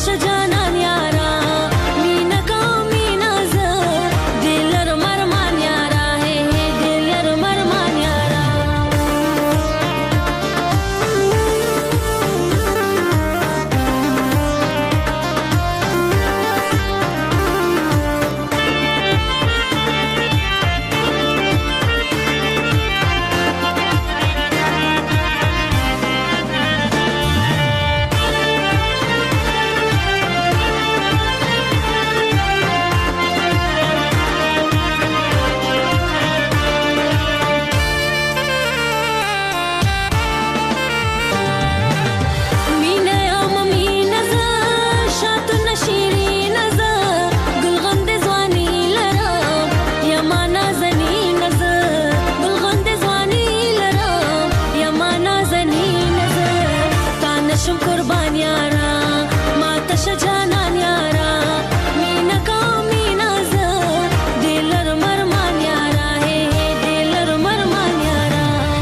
نشم قربان یارا ما تش جانان یارا مینا کا مینا ز دلر مرمان یارا ہے دلر مرمان یارا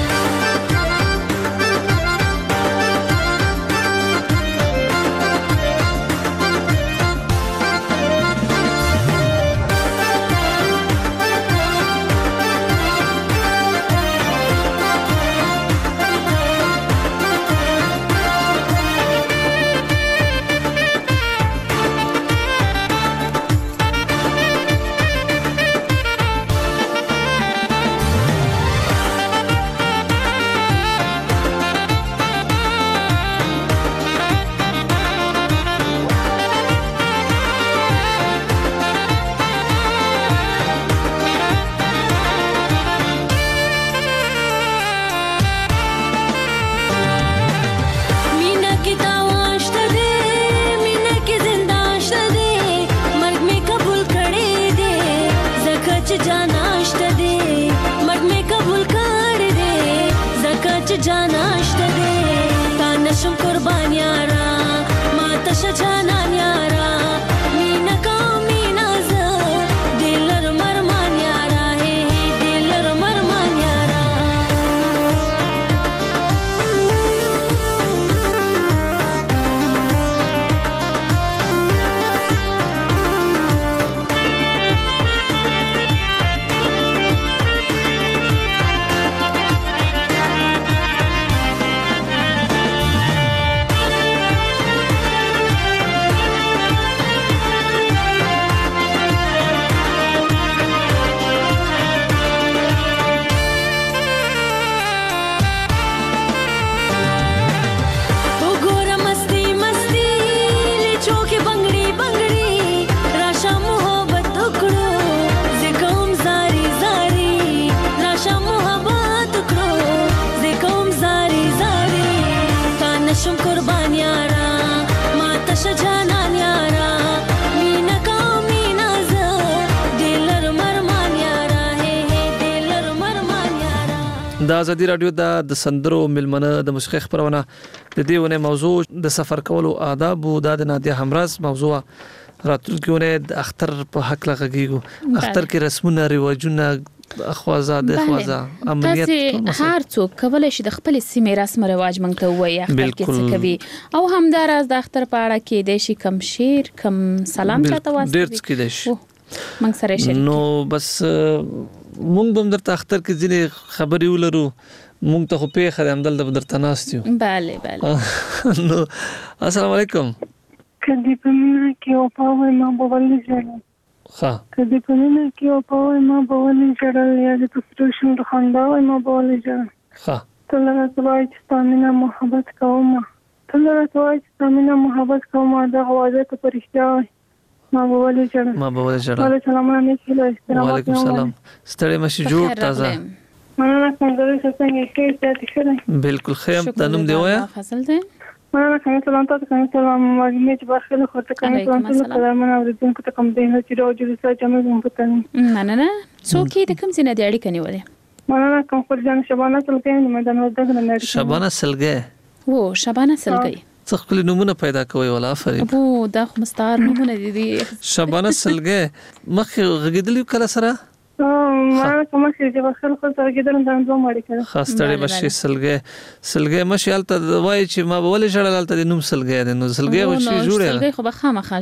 د ازادي رادیو د سندرو ملمنه د موسیقي خبرونه د دې ونه موضوع د سفر کولو آداب او د نادیه همراز موضوع راتلونکي د اختر په حق لغږیږو اختر کې رسمونه رواجونه اخوازه د اخوازه عملیات هر څوک کولای شي د خپل سیمې رسم رواج مونږ ته وایي اختر کې څه کوي او همداراز د اختر په اړه کې د شي کم شیر کم سلام چاته واسطه ډیر څه کې د شي مونږ سره شریک نو بس مونږ هم درته اختر کې ځینې خبرې ولرو مونږ ته خو پیښه د همدل د درته ناستیو bale bale نو السلام علیکم کدی پمنه کې او په ما بولې ځل ها کدی پمنه کې او په ما بولې ځل یا د پستوشن د خندا او ما بولې ځل ها تلره توای چې تامینه محبت کوم تلره توای چې تامینه محبت کوم دا غواړه ته پرشتیا ما بولې ځل ما بولې ځل وعلیکم السلام علیکم وعلیکم السلام ستړي مشي جوړ تازه مننه کوم درې څنګه کې ستاسو ښه بالکل خیم تنم دی وایا فصل ده مننه کوم سلام تاسو کوم سلام مې چې باخله خو ته کوم سلام ته مننه ورته ته کوم دین چې راځي د ساجه مې کوم پته مننه څوک دې کوم څه نه دی اړیکه نیولې مننه کوم فرجان شبانه سلګې نه مدن ودغه نه شبانه سلګې وو شبانه سلګې څه خپل نمونه پیدا کوي ولا فرید ابو دا خو مستعار نمونه دي دي شبانه سلګې مخ غږیدلی کله سره ما کوم چې په خپل خپل سره کېدل دا نو مړ کړه خاصه بشي سلګې سلګې مشال ته وای چې ما ولې جړل ته نوم سلګې نو سلګې و چې جوړه سلګې خو به خامخا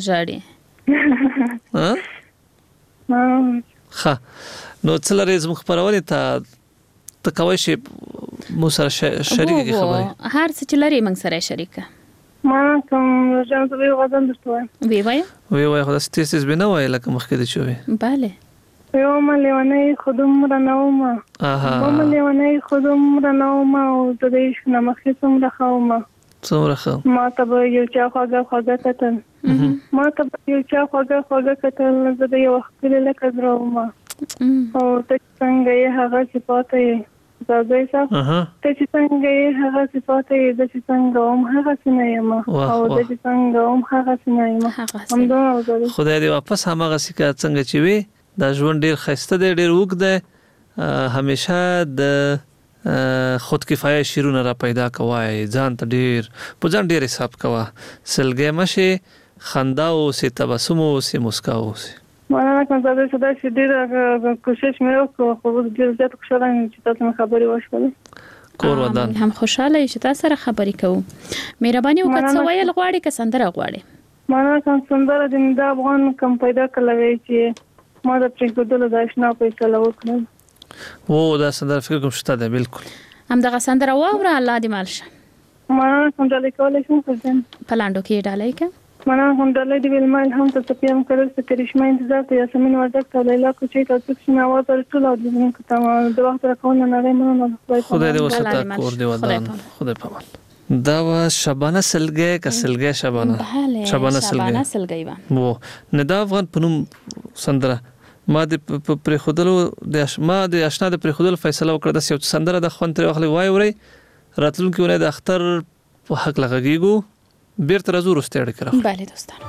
جاړي ها ها نو څلره زم خبرونه ته تکوي شي مو سره شریک خبره هر څه چې لري موږ سره شریکه ما کوم ځان ته یو غزن درته وی وای وی وای خو ستاسو بنه وای لکه مخکې دي چوي bale یو مليونې خودم رنوم اها یو مليونې خودم رنوم او د دې نمخې څومره خاوم څومره خاوم ما ته یو چا خواږه خواږه کتل ما ته یو چا خواږه خواږه کتل زه د یو وخت لکه دروم او ته څنګه یې هغه صفات یې زګې څه ته چې څنګه یې هغه صفات یې د چې څنګه هم هغه څنګه یم او د چې څنګه هم هغه څنګه یم هم دا خدای دې واپس هغه سکه څنګه چې وي دا ژوند ډیر خسته دی ډیر وګ دی همیشه د خود کفایه شیرونه را پیدا کوای ځان ته ډیر په ځان ډیر حساب کوا سلګې مشه خندا او سي تبسم او سي مسکا او سي مولانا کوم زده شدا چې ډیر کوشش مې وکړ خو ډیر زیات خوشاله یم چې تاسو مې خبري وشولې کور ودان هم خوشاله یم چې تاسو سره خبري کوو مهرباني وکړئ څه ویل غواړي که سندره غواړي مولانا کوم سندره د افغان کم پیدا کړلوي چې ما د پریکودلو د آشنا فیصله وکړم و دا سندره فکر کوم شته ده بالکل هم دغه سندره واوره الله دې مالشه ما هم ډالې کولای شم خدای په لاندو کې ډالې کې ما هم ډالې دی ویل مال هم ته سپیم کړل چې کرشمه انتظار ته یاسمین ورځ ته لیلا کوچې ته څه نه اواز ورټول او د موږ ته د وخت راکونه نه لري خدای دې وساته کور دې ودان خدای په دا وا شبانه سلګه ک سلګه شبانه شبانه سلګه وو نه دا افغان پنوم سندره ما د پر خودلو د ما د آشنا د پر خودلو فیصله وکړه د یو سندره د خون تر وخت وای وری راتلونکي ونه د اختر په حق لغږیګو بیرته راځو رسته اړ کړه bale دوستانو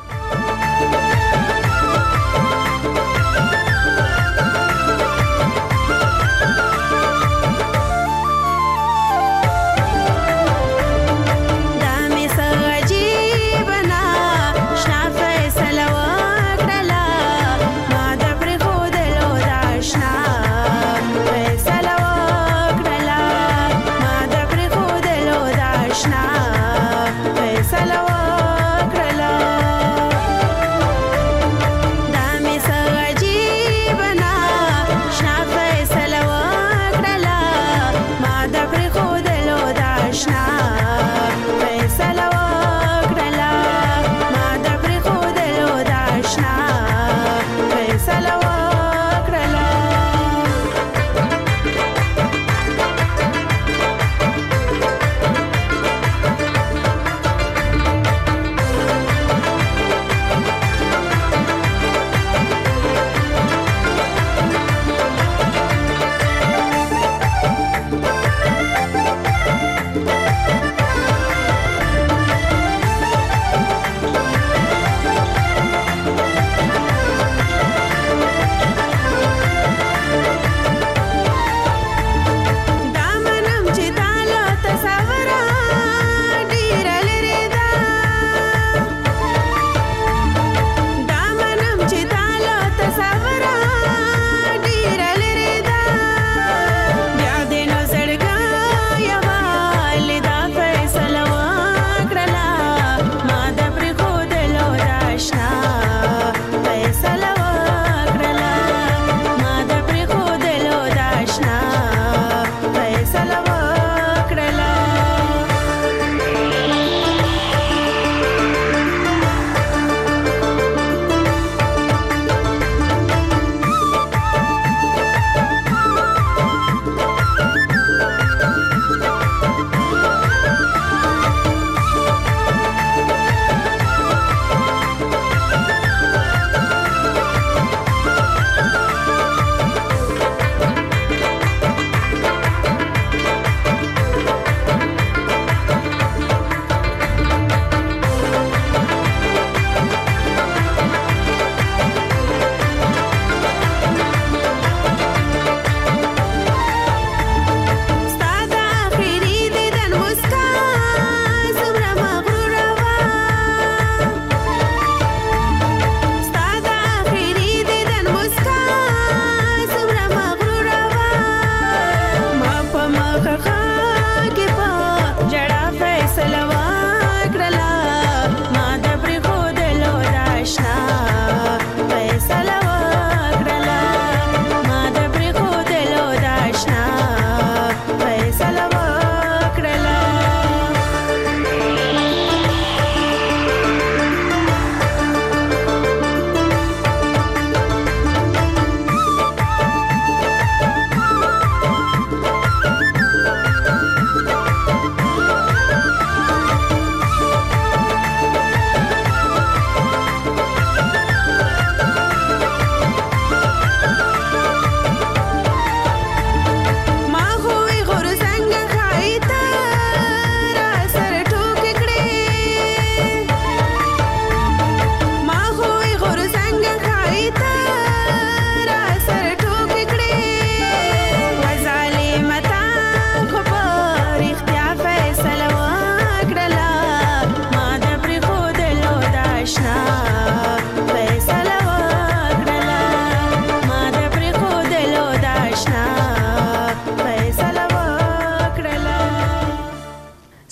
Salawa krala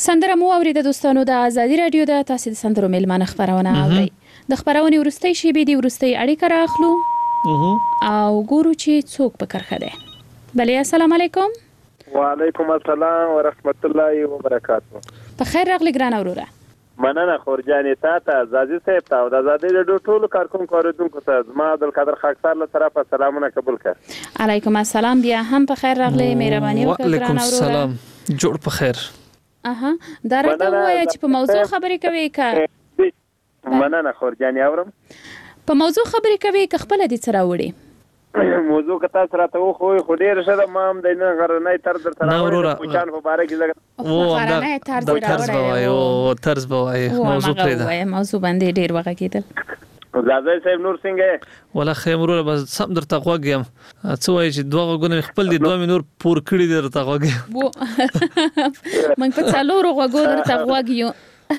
سندره مو اورید دوستانو د ازادي رادیو د تاسو د سندرو میلمانه خبرونه اوري د خبرونه ورستۍ شی به دی ورستۍ اړیکه راخلو او ګورو چې څوک په کرخه ده. بله السلام علیکم. وعلیکم السلام ورحمت الله وبرکاته. په خیر راغلی ګران اوروره. مننه خورجانې تا ته زازي صاحب ته او د ازادي رادیو ټولو کارکونکو اوریدونکو ته زما عبدالقادر خاکسار له طرفه سلامونه قبول کړه. علیکم السلام. بیا هم په خیر راغلی مهرباني وکړه ګران اوروره. وعلیکم السلام. جوړ په خیر. اها دا راته وایي چې په موضوع خبرې کوي که مننه خورجانې اورم. په موضوع خبرې کوي که خپله دې څه راوړي؟ موضوع که تاسو راته وښوئ خو ډېره ښه ده. ما هم د نه غرنی طرز درته راوړی د کوچیانو په باره کې زه غرنی طرز یې راوړی او طرز به وایي موضوع پرېږده. موضوع باندې ډېر وغږېدل. زازی صاحب نور څنګه یې؟ والله ښه یم وروره بس سم درته غوږ یم. څه وایي چې دوه غوږونه مې خپل دي دوه مې نور پور کړي دي درته غوږ یم. موږ په څلورو غوږو درته غوږ یو.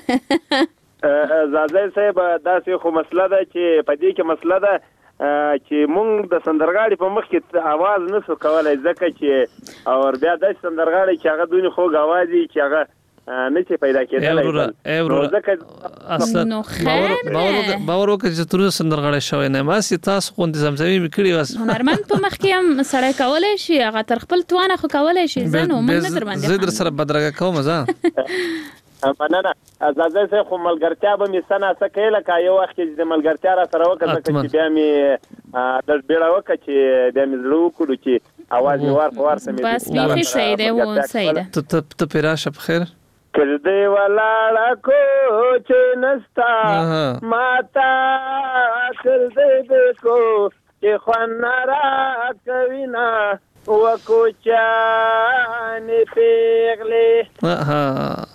زازی صاحب داسې خو مسله ده چې په دې کې مسله ده چې مونږ د سندرغاړي په مخ کې आवाज نسو کولای ځکه چې او بیا د سندرغاړي چې هغه دونی خوږ आवाज دی چې هغه نه چې پیدا کېدل. نو ځکه اصلا باور وکړه چې تر سندرغاړي شوی نه ما سي تاسو خو د زمزمي میکړي واس هنرمند په مخ کې هم سړی کولای شي هغه تر خپل توانه خو کولای شي زنه موږ نه در باندې زه در سره بدرګه کوم ځه. مننه ازازه سه خو ملګرتیا به می سنا سکه لکه یو وخت چې د ملګرتیا را سره وکړه چې بیا می د بیړه وکړه چې بیا می زړه وکړو چې اواز می ور په ور سمې بس می صحیح دی و صحیح دی. ته ته پیراشه بخیر کړدې ولاړه کو چې نستا ماتا کړدې دې کو چې خنرا کوینا وکو چانه پیغله ها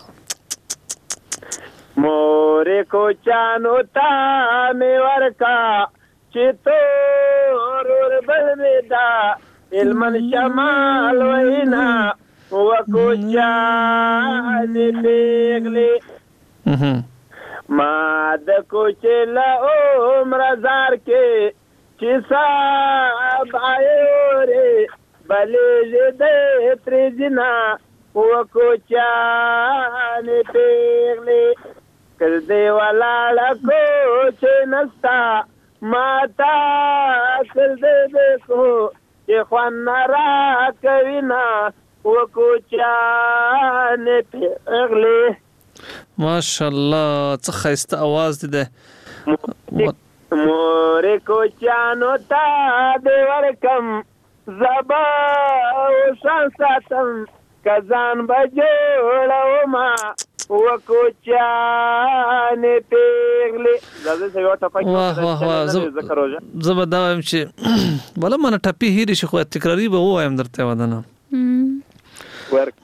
मोरे को चानो ता में वरका चितोर बल में दा इल्मन शमाल वहीना वको चाने पेगले माद को चला उम्र जार के चिसा बायो रे बले दे त्रिजना वको चाने पेगले کردے والا لکو چې نستا ماتا کردے دیکھو چې خوان نرا کوینا وکو چانے پیغلی. ماشاءاللہ څه ښایسته آواز دی ده. مورې کو چانو تا دې ورکم زبا اوسان ساتم کزان بجوړوما وکو چانه پیغله. زازه سه یو ټپه کې ذکر وځه زبر دا هم چې بل من ټپی هېری شي خو تکراری به وایم درته ودانه ورک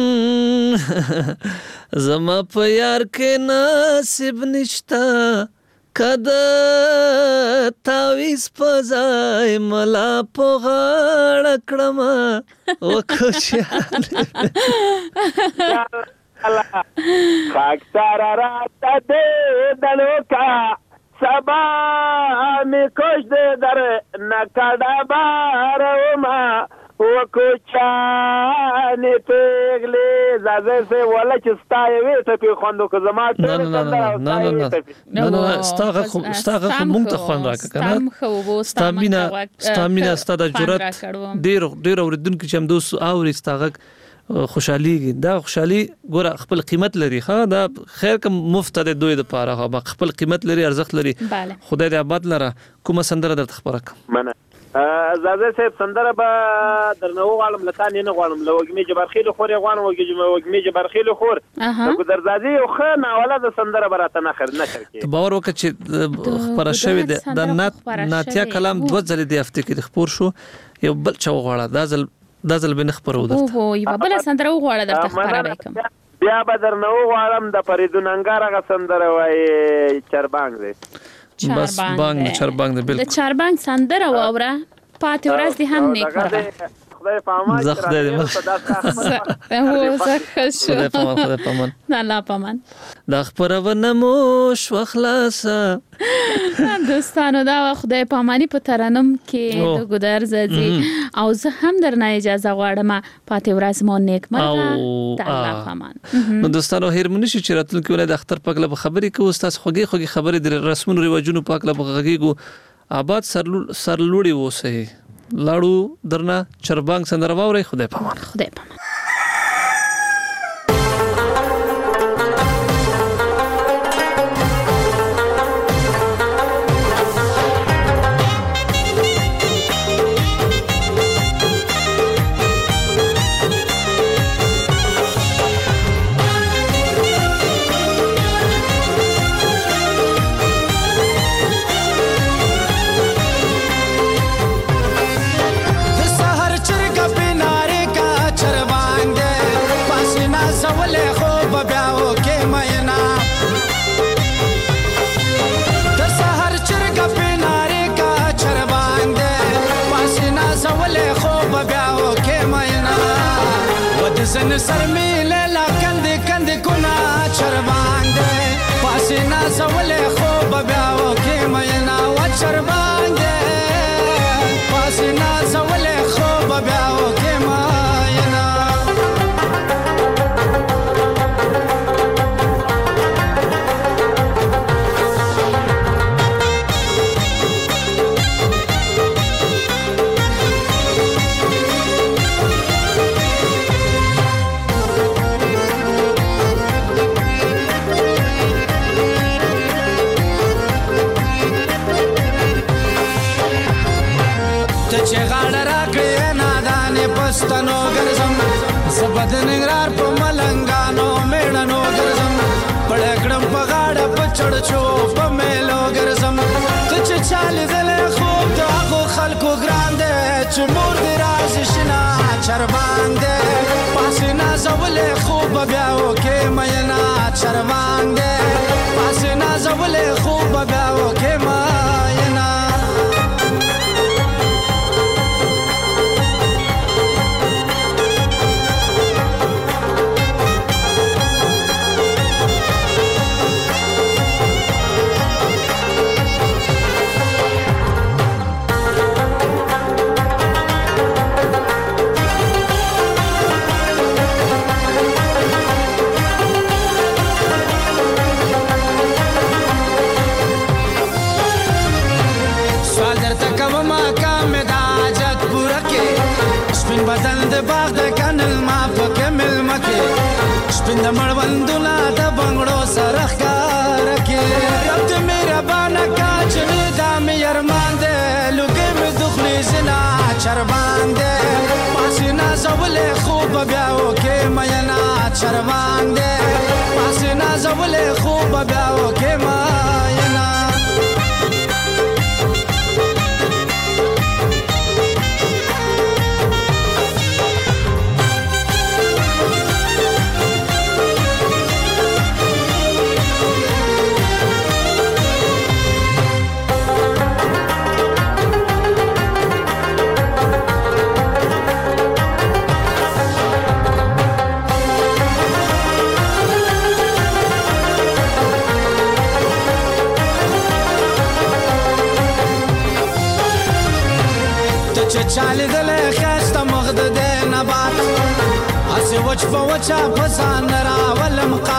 زما په یار کې نصیب نشتا کده تاویز پزای ملا په غاړه کړم وکو چانه خاکسار راتا دے دلو کا سبا می کوش دے در نکڑا باروما وکو چانی پیغلی. زازه سے والا چې ستای وی ته په خوندو که زما ټول نه نه نه نه ستاغه خو ستاغه خو مونږ ته خوند راکړه کنه ستامینا ستامینا ستاده جرأت ډیر ډیر اوریدونکو چې هم دوس اوري ستاغه خوشحالي دا خوشحالي ګوره خپل قیمت لري. ها دا خیر کوم مفت د دوی د پاره ها خپل قیمت لري ارزښت لري. خدای دې آباد لره. کومه سندره درته خبره کوم منه زازه صاحب سندره به درنه غواړم لته نه غواړم لوګمي جبرخیل خور غواړم وګمي جبرخیل خور کو درزادي او خه ناوله د سندره براته نه خر نه کړی. باور وکړه چې خبره شوی د ناتیا کلام دوه ځلې د هفته کې خبر شو یو بل چا غواړه دا ځل دا ځل به نه خبرو درته اوه یو بل سندره وغواړه درته خبره وکم بیا به درنه وغواړم د فریدون انګار غ سندره وای چربانګ دی. بس بانګ چربانګ دی بالکل د چربانګ سندره واوره پاتې ورځ دې هم نه کړه. خدای پامان زه خدای دې هو زه خوش خدای پامان خدای پامان نه الله پامان دا خبرونه مو شو خلاصه دوستانو دا خدای پامانی په ترنم کې د ګودر زدي او زه هم درنه اجازه غواړم پاتې ورځ مو نیک مرغه د الله پامان نو دوستانو هرمونی شي چې راتلونکي ولې د اختر پاک له خبرې کوو تاسو خوږی خوږی خبرې د رسمونو ریواجونو پاک له غږیږو آباد سرلوړي اوسئ لاړو درنه چربانګ سندره واوري خدای پامان خدای پامان زن سر میله لا کند کند کنا چربان دے پاسینا سولے خوب بیاو کی مینا و چربان دے پاسینا سولے خوب بیاو کی مینا پستانو ګرځم زبد نګرار په ملنګانو میړانو ګرځم پړکړم په غاړه په چړچو په میلو ګرځم ته چې چالي دلې خوب د هغو خلکو ګران دي چې مور دې راز شنا چربان دي پاسینا زولې خوب بیا وکې مینا چربان دي پاسینا زولې خوب بیا وکې مینا بدل د باغ د کنل ما پکې مل مکه سپین د مړوندونه د بنگړو سره ښکار کې رب دې مهربانه کا چې د مې ارمان دې لوګې مې دخلي زنا چربان دې پاسینا زولې خوب بیا وکې مینا چربان دې پاسینا زولې خوب بیا وکې مینا چالي دلې خسته مغد دې نبات اسه وچ په وچا پسان راول مقا